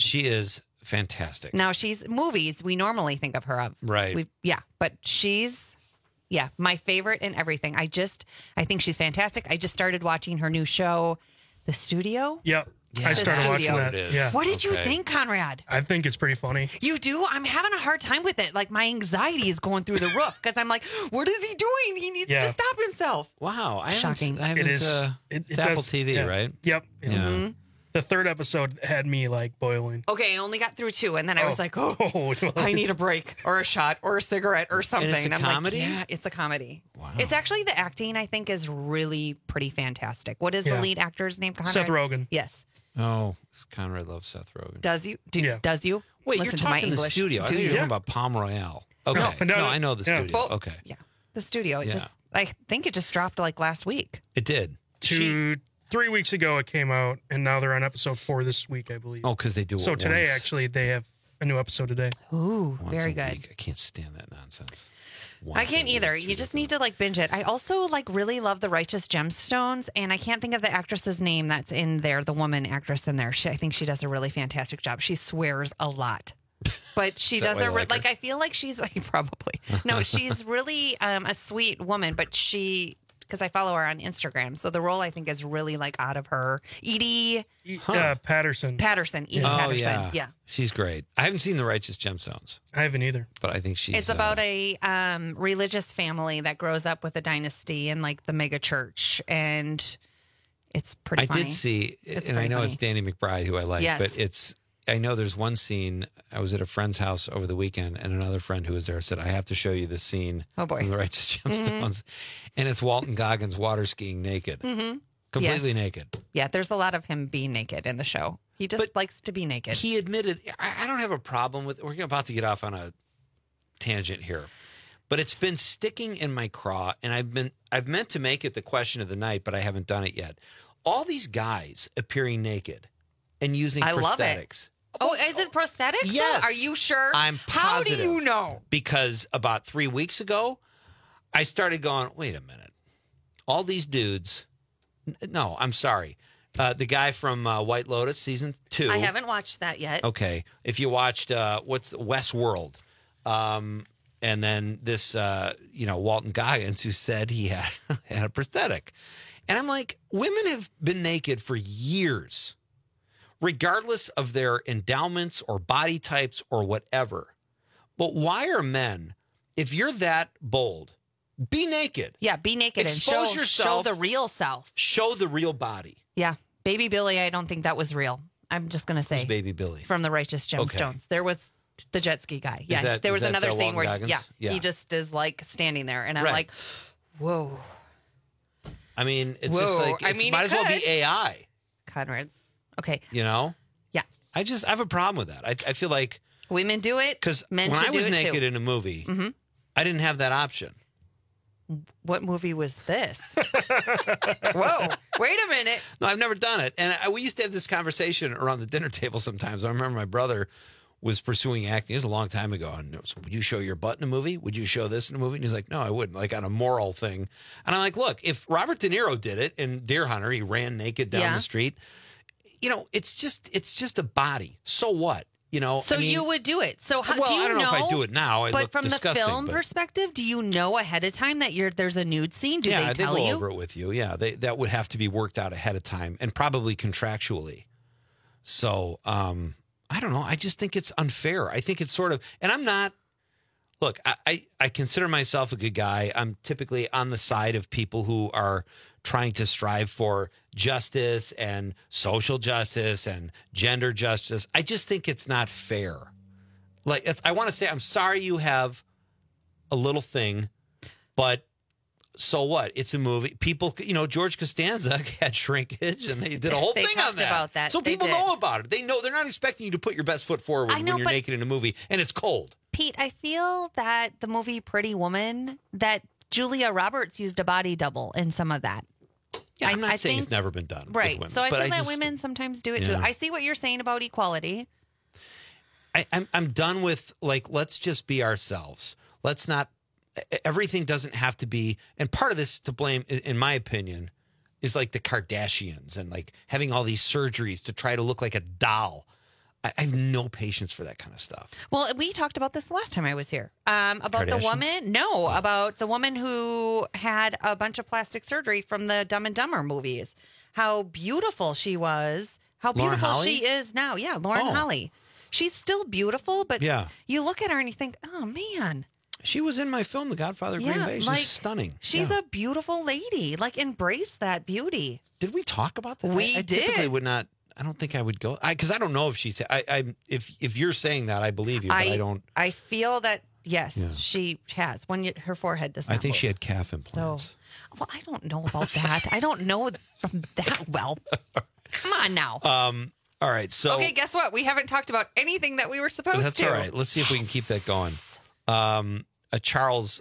is fantastic. Now she's movies we normally think of her of. Right. But she's my favorite in everything. I think she's fantastic. I just started watching her new show, The Studio. Yep. Yeah, I started The watching Studio. that. It is. Yeah. What did you Okay. think, Conrad? I think it's pretty funny. You do? I'm having a hard time with it. Like my anxiety is going through the roof because I'm like, what is he doing? He needs Yeah. to stop himself. Wow. I Shocking. haven't, It is. it's Apple does- TV, yeah. right? Yep. Yeah. Mm-hmm. The third episode had me like boiling. Okay, I only got through 2, and then I was like, oh, well, I need a break or a shot or a cigarette or something. it's a I'm comedy? like, yeah, it's a comedy. Wow. It's actually the acting, I think, is really pretty fantastic. What is the Yeah. lead actor's name? Conrad? Seth Rogen. Yes. Oh, Conrad loves Seth Rogen. Does you? Yeah. Does you? Wait, Listen you're to my talking the English. studio. I Do think you? you're talking about Palm Royale. Okay. No, I know the yeah. studio. Well, Okay. Yeah. The studio. It Yeah. just, I think it just dropped like last week. It did. 3 weeks ago it came out, and now they're on episode 4 this week, I believe. Oh, because they do it So today, once. actually, they have a new episode today. Ooh, Once very a good. week. I can't stand that nonsense. I Once can't a week. either. You just need to like binge it. I also like really love The Righteous Gemstones, and I can't think of the actress's name that's in there, the woman actress in there. I think she does a really fantastic job. She swears a lot. But she Is that does why a you like her? like I feel like she's like probably. No, she's really a sweet woman, but she because I follow her on Instagram. So the role I think is really like out of her. Edie Patterson. Edie Oh, Patterson. yeah. She's great. I haven't seen The Righteous Gemstones, I haven't either. but I think she's. It's about a religious family that grows up with a dynasty in like the mega church, and it's pretty I funny. did see, It's and I pretty know it's funny. Danny McBride who I like, Yes. but it's. I know there's one scene. I was at a friend's house over the weekend, and another friend who was there said, "I have to show you this scene Oh, boy. from The Righteous Gemstones," and it's Walton Goggins water skiing naked, Mm-hmm. completely Yes. naked. Yeah, there's a lot of him being naked in the show. He just likes to be naked. He admitted, I don't have a problem with. We're about to get off on a tangent here, but it's been sticking in my craw, and I've meant to make it the question of the night, but I haven't done it yet. All these guys appearing naked and using I prosthetics. love it. Oh, is it prosthetics? though? Yes. Are you sure? I'm positive. How do you know? Because about 3 weeks ago, I started going, wait a minute. All these dudes. No, I'm sorry. The guy from White Lotus season 2. I haven't watched that yet. Okay. If you watched Westworld, and then this, Walton Goggins, who said he had a prosthetic. And I'm like, women have been naked for years. regardless of their endowments or body types or whatever. But why are men, if you're that bold, be naked. Yeah, be naked Expose and yourself. show the real self. Show the real body. Yeah. Baby Billy, I don't think that was real. I'm just going to say. Who's Baby Billy? From the Righteous Gemstones. Okay. There was the jet ski guy. Yeah. that- there is was that another the scene long where, Goggins? Yeah. he just is like standing there. And I'm Right. like, whoa. I mean, it's Whoa. just like, I it's, mean, might it as well be could. AI, Conrad's. Okay. you know? Yeah. I have a problem with that. I feel like, Women do it. because men when should I was do it naked too. in a movie, Mm-hmm. I didn't have that option. What movie was this? Whoa. Wait a minute. No, I've never done it. And we used to have this conversation around the dinner table sometimes. I remember my brother was pursuing acting. It was a long time ago. And it was, would you show your butt in a movie? Would you show this in a movie? And he's like, no, I wouldn't. Like on a moral thing. And I'm like, look, if Robert De Niro did it in Deer Hunter, he ran naked down the street. You know, it's just a body. So what? You know, So I mean, you would do it. So how well, do you I don't know if I do it now. I but look from disgusting, the film but- perspective, do you know ahead of time that there's a nude scene? Do yeah, they tell go you? over it with you. Yeah, that would have to be worked out ahead of time and probably contractually. So I don't know. I just think it's unfair. I think it's sort of, and I'm not. Look, I consider myself a good guy. I'm typically on the side of people who are trying to strive for justice and social justice and gender justice. I just think it's not fair. Like, I want to say, I'm sorry you have a little thing, but so what? It's a movie. People, you know, George Costanza had shrinkage, and they did a whole They thing on talked that. about that. So They people did. know about it. They know they're not expecting you to put your best foot forward I know, when you're but- naked in a movie, and it's cold. Pete, I feel that the movie Pretty Woman, that Julia Roberts used a body double in some of that. Yeah, I'm not I saying think- it's never been done. with Right. women, So I but feel that just- women sometimes do it too. Yeah. I see what you're saying about equality. I'm done with, like, let's just be ourselves. Let's not, everything doesn't have to be, and part of this to blame, in my opinion, is like the Kardashians and like having all these surgeries to try to look like a doll. I have no patience for that kind of stuff. Well, we talked about this the last time I was here. About the Kardashians? woman. No, about the woman who had a bunch of plastic surgery from the Dumb and Dumber movies. How beautiful she was. How Lauren beautiful Holly? she is now. Yeah, Lauren Oh. Holly. She's still beautiful, but Yeah. you look at her and you think, oh, man. She was in my film, The Godfather of Green Yeah, Bay. She's like, stunning. She's Yeah. a beautiful lady. Like, embrace that beauty. Did we talk about that? We I typically did. would not. I don't think I would go because I don't know if she's. If you're saying that, I believe you, but I don't. I feel that yes, Yeah. she has. Her forehead does not. I think move. she had calf implants. So, well, I don't know about that. I don't know from that well. Come on now. All right. So Okay, guess what? We haven't talked about anything that we were supposed that's to. all right. Let's see if we can keep that going. A Charles.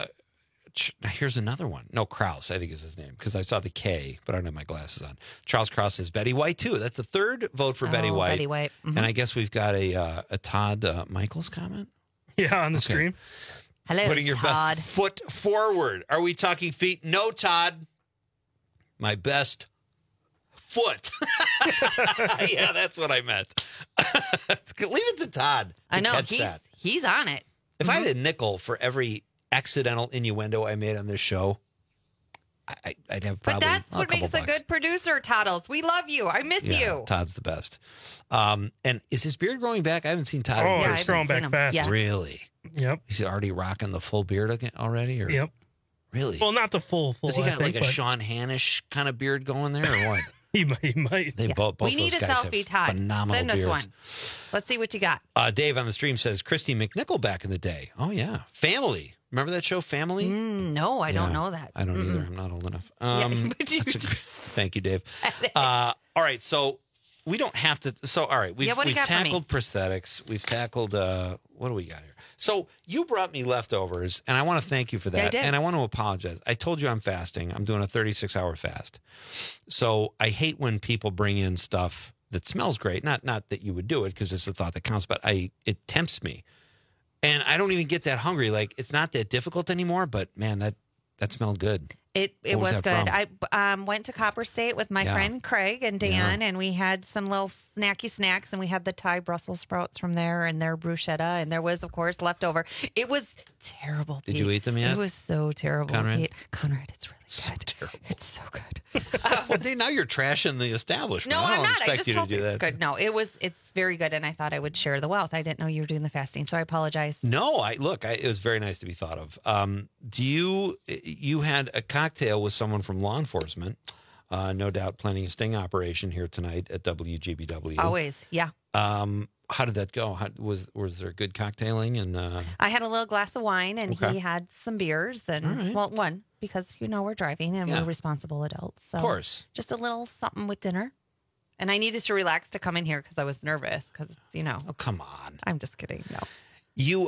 Here's another one. No, Krause, I think is his name because I saw the K, but I don't have my glasses on. Charles Krause says Betty White too. That's the third vote for Betty Oh, White. Betty White. Mhm. And I guess we've got a Todd Michaels comment. Yeah, on the stream. Hello, Putting your Todd. best foot forward. Are we talking feet? No, Todd. My best foot. Yeah, that's what I meant. Leave it to Todd. To I know catch he's that. he's on it. If I had a nickel for every accidental innuendo I made on this show, I'd have But probably that's a what couple makes a bucks. good producer, Toddles. We love you. I miss Yeah, you. Todd's the best. And is his beard growing back? I haven't seen Todd. Oh, in it's person. growing back fast. Yeah. Really? Yep. He's already rocking the full beard again already? Or? Yep. Really? Well, not the full. Has he I got think, like a but Sean Hannish kind of beard going there or what? He might. They both we need those a guys selfie, have Todd. phenomenal Send us beards. one. Let's see what you got. Dave on the stream says Christy McNichol back in the day. Oh yeah, Family. Remember that show, Family? No, I don't Yeah. know that. I don't either. I'm not old enough. but you Thank you, Dave. All right, so we don't have to. So all right, we've Yeah, what do you got for me? tackled prosthetics. We've tackled. What do we got here? So you brought me leftovers, and I want to thank you for that. Yeah, I did. And I want to apologize. I told you I'm fasting. I'm doing a 36-hour fast. So I hate when people bring in stuff that smells great. Not that you would do it because it's the thought that counts, but it tempts me. And I don't even get that hungry. Like, it's not that difficult anymore, but man, that smelled good. It What was was that good. from? I went to Copper State with my Yeah. friend Craig and Dan, and we had some little snacky snacks, and we had the Thai Brussels sprouts from there and their bruschetta, and there was, of course, leftover. It was terrible. Did Pete. you eat them yet? It was so terrible, Conrad? Pete. Conrad, it's really So good. terrible. It's so good. Well, Dave, now you're trashing the establishment. No, I I'm don't not. I expect just you to told do you it's that. good. No, it's very good, and I thought I would share the wealth. I didn't know you were doing the fasting, so I apologize. No, it was very nice to be thought of. You had a cocktail with someone from law enforcement, no doubt planning a sting operation here tonight at WGBW. Always, yeah. How did that go? Was there good cocktailing? And I had a little glass of wine, and Okay. he had some beers, and All right. well, one because we're driving and Yeah. we're responsible adults. So Of course. just a little something with dinner. And I needed to relax to come in here because I was nervous. Because oh, come on. I'm just kidding. No, You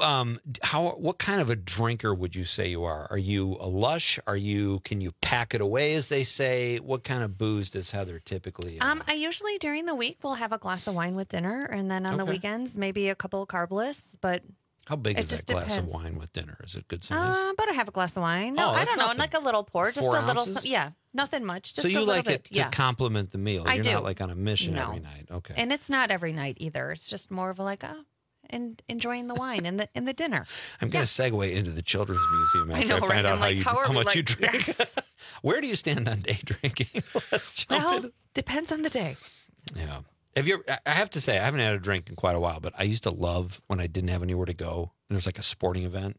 what kind of a drinker would you say you are? Are you a lush? Can you pack it away, as they say? What kind of booze does Heather typically? I usually during the week will have a glass of wine with dinner, and then on the Okay. weekends maybe a couple of carbless. But How big it is that just glass of depends. wine with dinner? Is it good size? But I have a glass of wine. No, Oh, I that's don't know, nothing. like a little pour, just 4 a little. ounces? Yeah, nothing much. Just So you a little like bit. it to Yeah. complement the meal. I You're do. not like on a mission No. every night. Okay. And it's not every night either. It's just more of a like, and enjoying the wine and the dinner. I'm going to segue into the Children's Museum I after know, I find right? out I'm like, how are how we much you like- drink. Yes. Where do you stand on day drinking? Let's jump Well, in. depends on the day. Yeah. Have you? I have to say, I haven't had a drink in quite a while, but I used to love when I didn't have anywhere to go and there was like a sporting event.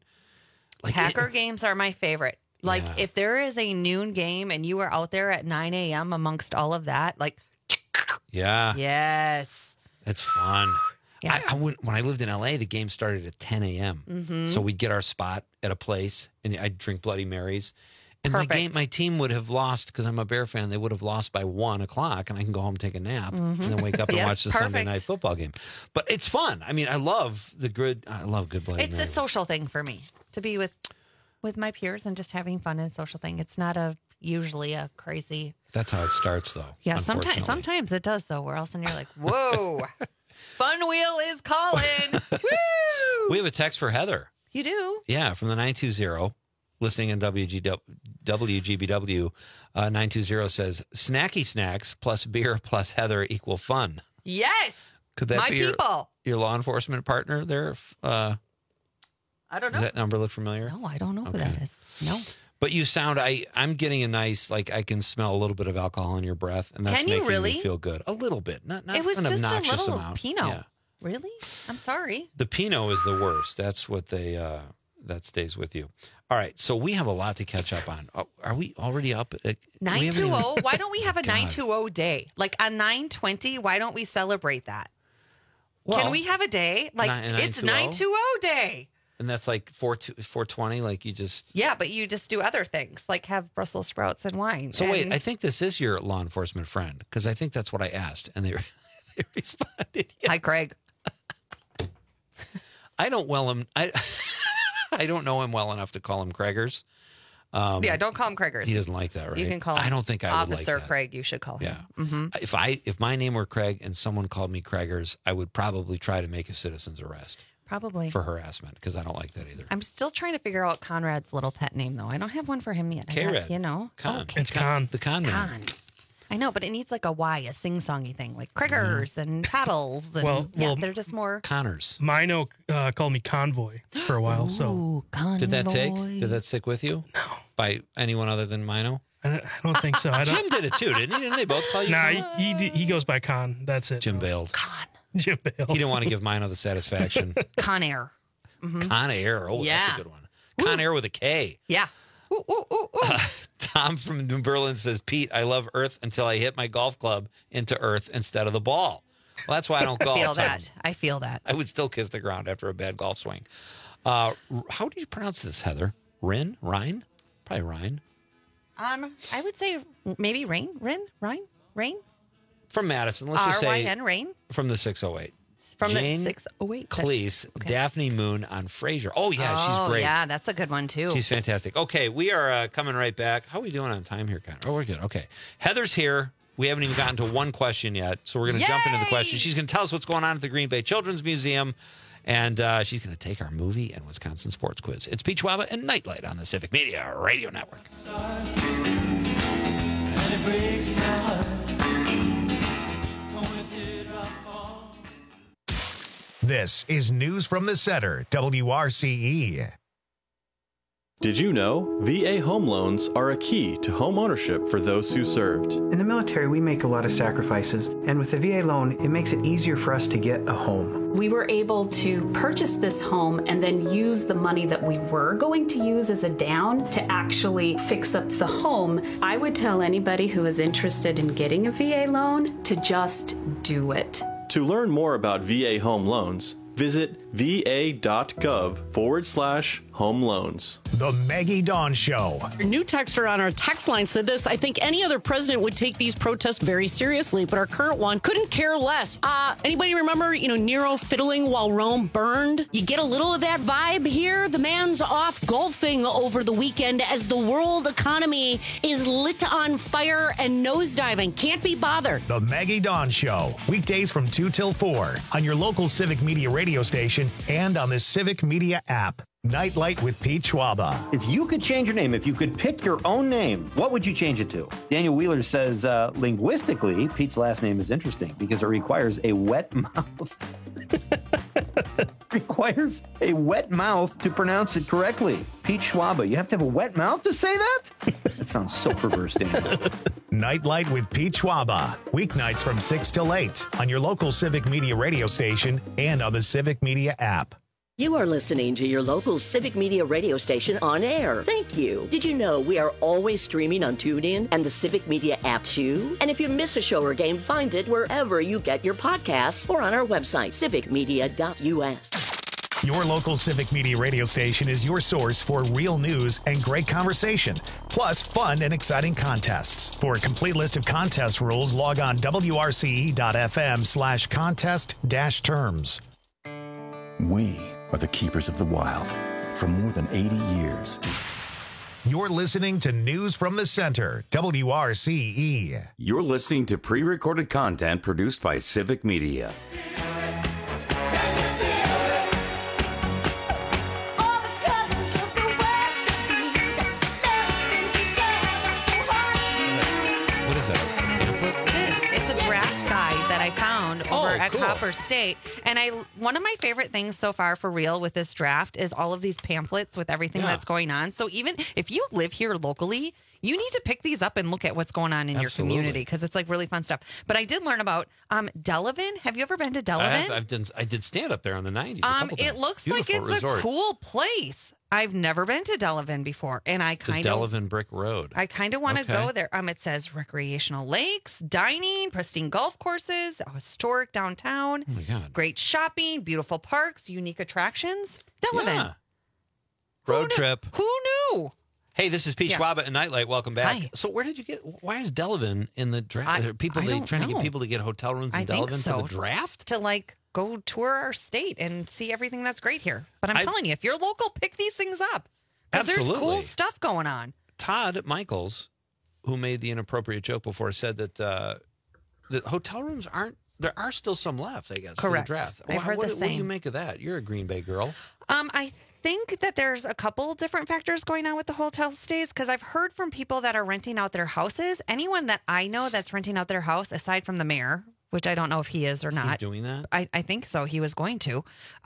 Packer games are my favorite. Like Yeah. if there is a noon game and you are out there at 9 a.m. amongst all of that, like, Yeah. yes. It's fun. Yeah. When I lived in LA, the game started at 10 a.m. Mhm. So we'd get our spot at a place and I'd drink Bloody Marys. And my team would have lost because I'm a Bear fan. They would have lost by 1 o'clock, and I can go home, take a nap, and then wake up and Yeah, watch the Sunday perfect. night football game. But it's fun. I mean, I love good Bloody It's Marys. a social thing for me to be with my peers and just having fun and a social thing. It's not usually a crazy. That's how it starts, though. Yeah, sometimes it does though. Where else and you're like, whoa, Fun Wheel is calling. Woo! We have a text for Heather. You do? Yeah, from the 920, listening on WGBW. 920 says, snacky snacks plus beer plus Heather equal fun. Yes. Could that my be people? your law enforcement partner there? I don't know. Does that number look familiar? No, I don't know who that is. No. But you sound, I'm getting a nice, like I can smell a little bit of alcohol in your breath, and that's Can you making really? me feel good. A little bit. Not It was an just a obnoxious little amount. Pinot. Yeah. Really? I'm sorry. The Pinot is the worst. That's what that stays with you. All right, so we have a lot to catch up on. Are we already up? 920. Why don't we have a God. 920 day? Like on 920, why don't we celebrate that? Well, Can we have a day? Like it's 920 day. And that's like 420, like you just... Yeah, but you just do other things, like have Brussels sprouts and wine. So wait, And- I think this is your law enforcement friend, because I think that's what I asked, and they responded. Yes. Hi, Craig. I don't I don't know him well enough to call him Craigers. Yeah, don't call him Craigers. He doesn't like that, right? You can call him I don't think I would like Officer that. Craig. You should call him. Yeah. Mhm. If my name were Craig and someone called me Craigers, I would probably try to make a citizen's arrest Probably. for harassment, because I don't like that either. I'm still trying to figure out Conrad's little pet name, though. I don't have one for him yet. I got- K-Red. You know? Con. Okay. It's Con. The Con man. Con. I know, but it needs like a Y, a sing-songy thing, like Craigers and paddles. And, Well, they're just more. Connors. Mino called me Convoy for a while. So Ooh, convoy. Did that take? Did that stick with you? No. By anyone other than Mino? I don't think so. I don't. Jim did it too, didn't he? Didn't they both call you? Nah, Con? he goes by Con. That's it. Jim bailed. Jim bailed. He didn't want to give Mino the satisfaction. Con Air. Mhm. Con Air. Oh, that's Yeah. a good one. Con Air with a K. Yeah. Ooh, ooh, ooh, ooh. Tom from New Berlin says, Pete, I love Earth until I hit my golf club into Earth instead of the ball. Well, that's why I don't golf. I feel Tom. that. I feel that. I would still kiss the ground after a bad golf swing. How do you pronounce this, Heather? Rhine? Probably Rhine. I would say maybe Rain. From Madison. Let's just say RYN, Rain. from the 608. From Jane the 608. Cleese, Daphne Moon on Frasier. Oh, yeah, she's great. Yeah, that's a good one, too. She's fantastic. Okay, we are coming right back. How are we doing on time here, Connor? Oh, we're good. Okay. Heather's here. We haven't even gotten to one question yet, so we're going to jump into the question. She's going to tell us what's going on at the Green Bay Children's Museum, and she's going to take our movie and Wisconsin sports quiz. It's Peach Waba and Nightlight on the Civic Media Radio Network. This is News from the Center, WRCE. Did you know VA home loans are a key to home ownership for those who served? In the military, we make a lot of sacrifices, and with the VA loan, it makes it easier for us to get a home. We were able to purchase this home and then use the money that we were going to use as a down to actually fix up the home. I would tell anybody who is interested in getting a VA loan to just do it. To learn more about VA home loans, visit va.gov/home loans. The Maggie Dawn Show. A new texter on our text line said this: I think any other president would take these protests very seriously, but our current one couldn't care less. Anybody remember, Nero fiddling while Rome burned? You get a little of that vibe here. The man's off golfing over the weekend as the world economy is lit on fire and nosediving. Can't be bothered. The Maggie Dawn Show. Weekdays from 2 till 4 on your local Civic Media radio station and on the Civic Media app. Nightlight with Pete Schwaba. If you could change your name, if you could pick your own name, what would you change it to? Daniel Wheeler says, linguistically, Pete's last name is interesting because it requires a wet mouth. Requires a wet mouth to pronounce it correctly. Pete Schwaba, you have to have a wet mouth to say that? That sounds so perverse, Daniel. Nightlight with Pete Schwaba. Weeknights from 6 till 8 on your local Civic Media radio station and on the Civic Media app. You are listening to your local Civic Media radio station on air. Thank you. Did you know we are always streaming on TuneIn and the Civic Media app too? And if you miss a show or game, find it wherever you get your podcasts or on our website, civicmedia.us. Your local Civic Media radio station is your source for real news and great conversation, plus fun and exciting contests. For a complete list of contest rules, log on wrce.fm/contest-terms. We are the keepers of the wild for more than 80 years. You're listening to News from the Center, WRCE. You're listening to pre-recorded content produced by Civic Media. What is that? A pamphlet? It is. It's a draft guide that I found over at cool. Copper State. And one of my favorite things so far for real with this draft is all of these pamphlets with everything that's going on. So even if you live here locally, you need to pick these up and look at what's going on in your community because it's like really fun stuff. But I did learn about Delavan. Have you ever been to Delavan? I did stand up there on the 90s. It looks Beautiful like it's resort. a cool place. I've never been to Delavan before, and I kind of Delavan Brick Road. I kind of want to go there. It says recreational lakes, dining, pristine golf courses, a historic downtown, Oh my God. great shopping, beautiful parks, unique attractions. Delavan. Yeah. Road trip. Who knew? Hey, this is Pete Schwaba at Nightlight. Welcome back. Hi. So why is Delavan in the draft? Are people trying to get people to get hotel rooms in Delavan for the draft? To go tour our state and see everything that's great here. But I'm telling you, if you're local, pick these things up. Because there's cool stuff going on. Todd Michaels, who made the inappropriate joke before, said that the hotel rooms there are still some left, I guess, Correct. for the draft. I've heard the What do you same. make of that? You're a Green Bay girl. I think that there's a couple different factors going on with the hotel stays because I've heard from people that are renting out their houses. Anyone that I know that's renting out their house, aside from the mayor, which I don't know if he is or not. He's doing that? I think so. He was going to.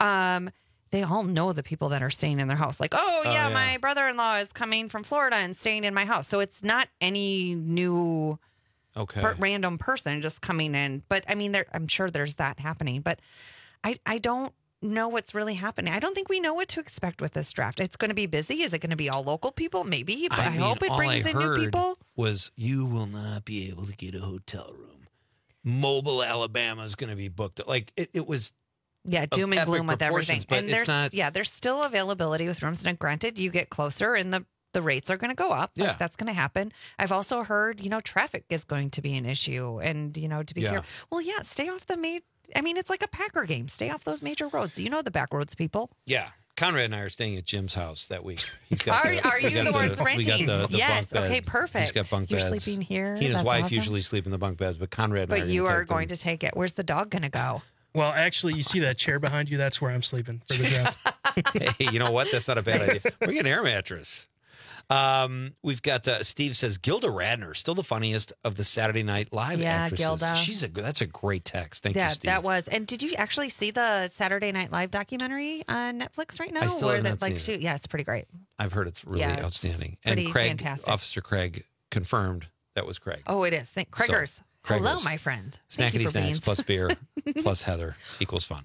They all know the people that are staying in their house. Like, yeah, my brother-in-law is coming from Florida and staying in my house. So it's not any new random person just coming in. But I mean, I'm sure there's that happening. But I don't know what's really happening. I don't think we know what to expect with this draft. It's going to be busy. Is it going to be all local people? Maybe. But I hope it brings in new people. Was you will not be able to get a hotel room. Mobile, Alabama is going to be booked. Like it was. Yeah, doom and gloom with everything. And there's still availability with rooms. And granted, you get closer and the rates are going to go up. Yeah. Like, that's going to happen. I've also heard, traffic is going to be an issue. And, to be here. Well, stay off the it's like a Packer game. Stay off those major roads. You know the back roads, people. Yeah. Conrad and I are staying at Jim's house that week. He's got Are you the ones renting? We got the Yes. bunk bed. Okay, perfect. He's got bunk You're beds. sleeping here? He and his That's wife awesome. usually sleep in the bunk beds, but Conrad and I But you gonna are take going them. to take it. Where's the dog going to go? Well, actually, you see that chair behind you? That's where I'm sleeping for the draft. Hey, you know what? That's not a bad idea. Bring an air mattress. We've got Steve says Gilda Radner, still the funniest of the Saturday Night Live actresses. Gilda. That's a great text. Thank you, Yeah, Steve. that was. And did you actually see the Saturday Night Live documentary on Netflix right now? I still have not seen it. Yeah, it's pretty great. I've heard it's really Yeah, it's outstanding. pretty And Craig, fantastic. Officer Craig, confirmed that was Craig. Oh, it is. Craigers. So, Hello, Craigers. my friend. Thank you Snackety for snacks beans. plus beer plus Heather equals fun.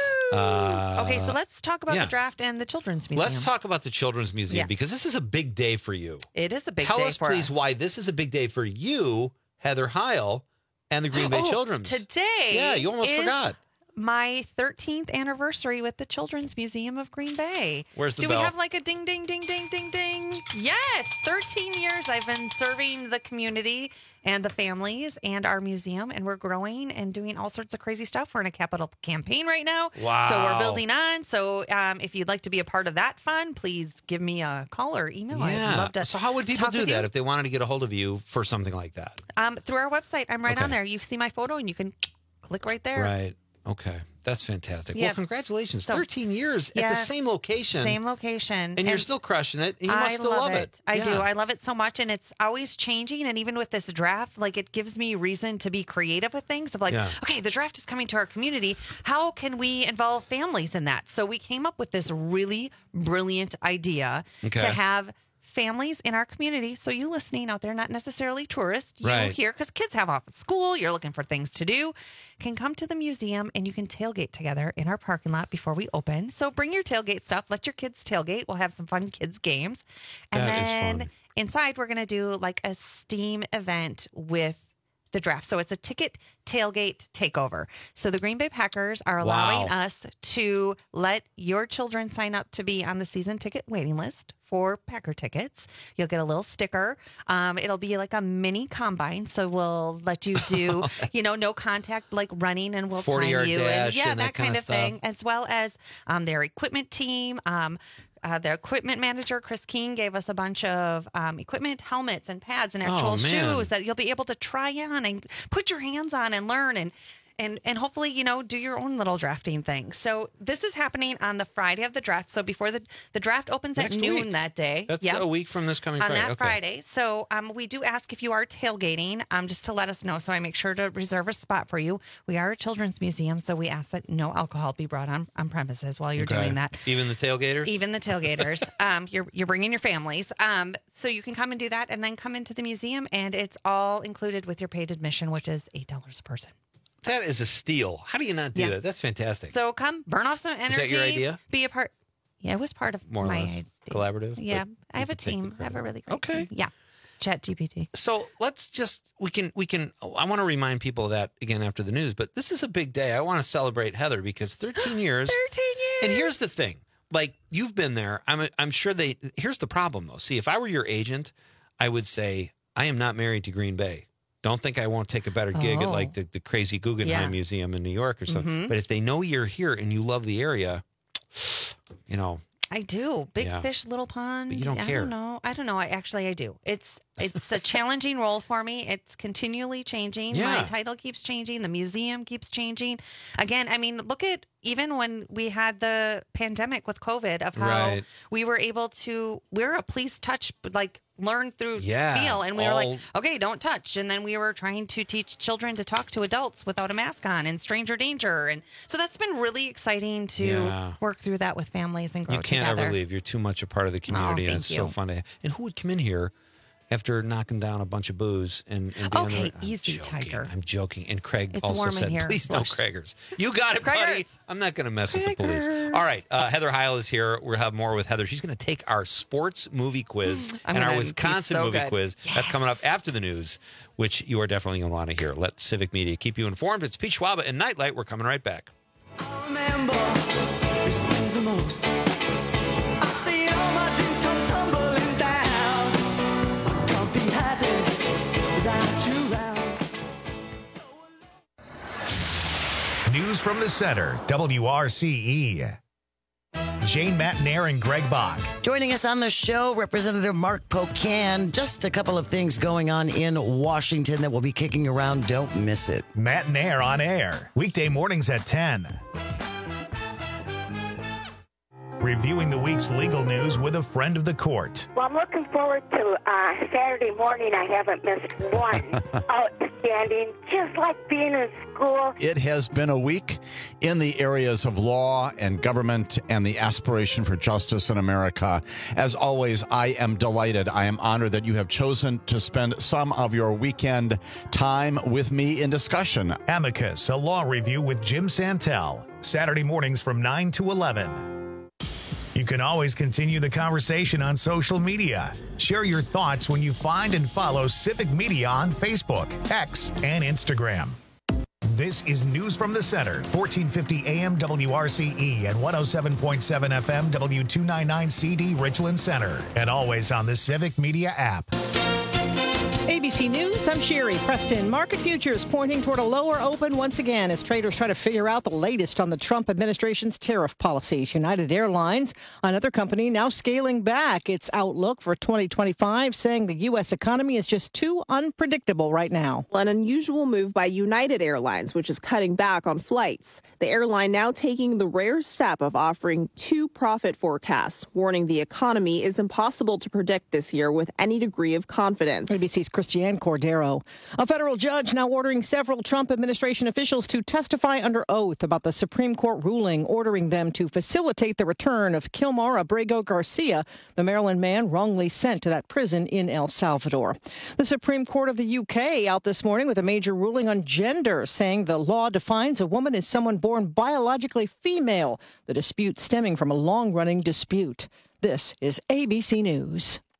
Okay, so let's talk about yeah. the draft and the Children's Museum. Let's talk about the Children's Museum Yeah. because this is a big day for you. It is a big Tell day us, for please, us. why this is a big day for you, Heather Heil, and the Green Bay Children's. Today Yeah, you almost is forgot. my 13th anniversary with the Children's Museum of Green Bay. Where's the Do bell? we have like a ding, ding, ding, ding, ding, ding? Yes, 13 years I've been serving the community and the families and our museum, and we're growing and doing all sorts of crazy stuff. We're in a capital campaign right now. Wow. So we're building on. So if you'd like to be a part of that fun, please give me a call or email. I'd love to So how would people talk do with you. that if they wanted to get a hold of you for something like that? Through our website. I'm right Okay. on there. You see my photo and you can click right there. Right. Okay. That's fantastic. Yeah. Well, congratulations. So- 13 years at the Yes. same location. Same location. And you're still crushing it. And you must still love it. I do. Yeah. I love it so much. And it's always changing. And even with this draft, like it gives me reason to be creative with things of like, Yeah. okay, the draft is coming to our community. How can we involve families in that? So we came up with this really brilliant idea Okay. to have families in our community. So you listening out there, not necessarily tourists, you Right. here, because kids have off at school, you're looking for things to do, can come to the museum and you can tailgate together in our parking lot before we open. So bring your tailgate stuff, let your kids tailgate. We'll have some fun kids games. And That is then fun. inside we're going to do like a STEAM event with the draft. So it's a ticket tailgate takeover. So the Green Bay Packers are allowing Wow. us to let your children sign up to be on the season ticket waiting list for Packer tickets. You'll get a little sticker. It'll be like a mini combine. So we'll let you do, no contact, like running, and we'll 40-yard time you. dash And and that kind kinda of thing, stuff. as well as their equipment team. The equipment manager, Chris King, gave us a bunch of equipment, helmets, and pads, and actual man. shoes that you'll be able to try on and put your hands on and learn and hopefully, do your own little drafting thing. So this is happening on the Friday of the draft. So before the draft opens Next at noon week. that day. That's Yep. a week from this coming On Friday. that Okay. Friday. So we do ask if you are tailgating, just to let us know. So I make sure to reserve a spot for you. We are a children's museum, so we ask that no alcohol be brought on premises while you're Okay. doing that. Even the tailgaters? Even the tailgaters. You're bringing your families. So you can come and do that and then come into the museum, and it's all included with your paid admission, which is $8 a person. That is a steal. How do you not do Yeah. that? That's fantastic. So come burn off some energy. that your idea? Be a part. Yeah, it was part of More or my less. idea. Collaborative? Yeah, but I have you a can take the team. I have a credit. really great Okay. team. Yeah. Chat GPT. So let's just, we can, I want to remind people of that again after the news, but this is a big day. I want to celebrate Heather because 13 years. 13 years. And here's the thing. Like, you've been there. I'm sure here's the problem though. See, if I were your agent, I would say, I am not married to Green Bay. Don't think I won't take a better gig at like the crazy Guggenheim Yeah. Museum in New York or something. Mhm. But if they know you're here and you love the area, I do. Big Yeah. fish, little pond. But you don't I care. don't know. I do. It's a challenging role for me. It's continually changing. Yeah. My title keeps changing. The museum keeps changing. Again, I mean, look at even when we had the pandemic with COVID of how Right. we were able to, we're a please touch, like learn through Yeah, feel. And we were like, all- okay, don't touch. And then we were trying to teach children to talk to adults without a mask on and stranger danger. And so that's been really exciting to Yeah. work through that with families and grow You can't together. ever leave. You're too much a part of the community, and thank it's you. so fun to. And who would come in here after knocking down a bunch of booze and be on Okay, the? easy, Tiger. I'm joking. And Craig It's also warm in said, here. "Please no Craigers. You got it, buddy. Craigers. I'm not going to mess with the police." Craigers. All right, Heather Heil is here. We'll have more with Heather. She's going to take our sports movie quiz I'm and our gonna be Wisconsin so movie good. quiz. That's coming up after the news, which you are definitely going to want to hear. Let Civic Media keep you informed. It's Pete Schwaba and Nightlight. We're coming right back. Remember, this thing's the most. I see all my dreams come tumbling down. Can't be happy without you around. News from the center, WRCE. Jane Matnair and Greg Bach. Joining us on the show, Representative Mark Pocan. Just a couple of things going on in Washington that will be kicking around. Don't miss it. Matnair on air. Weekday mornings at 10. Reviewing the week's legal news with a friend of the court. Well, I'm looking forward to Saturday morning. I haven't missed one. Outstanding, just like being in school. It has been a week in the areas of law and government and the aspiration for justice in America. As always, I am delighted. I am honored that you have chosen to spend some of your weekend time with me in discussion. Amicus, a law review with Jim Santel. Saturday mornings from 9 to 11. You can always continue the conversation on social media. Share your thoughts when you find and follow Civic Media on Facebook, X, and Instagram. This is News from the Center, 1450 AM WRCE and 107.7 FM W299CD Richland Center, and always on the Civic Media app. ABC News, I'm Sherry Preston. Market futures pointing toward a lower open once again as traders try to figure out the latest on the Trump administration's tariff policies. United Airlines, another company, now scaling back its outlook for 2025, saying the U.S. economy is just too unpredictable right now. An unusual move by United Airlines, which is cutting back on flights. The airline now taking the rare step of offering two profit forecasts, warning the economy is impossible to predict this year with any degree of confidence. ABC's Christiane Cordero. A federal judge now ordering several Trump administration officials to testify under oath about the Supreme Court ruling ordering them to facilitate the return of Kilmar Abrego Garcia, the Maryland man wrongly sent to that prison in El Salvador. The Supreme Court of the UK out this morning with a major ruling on gender, saying the law defines a woman as someone born biologically female, the dispute stemming from a long-running dispute. This is ABC News.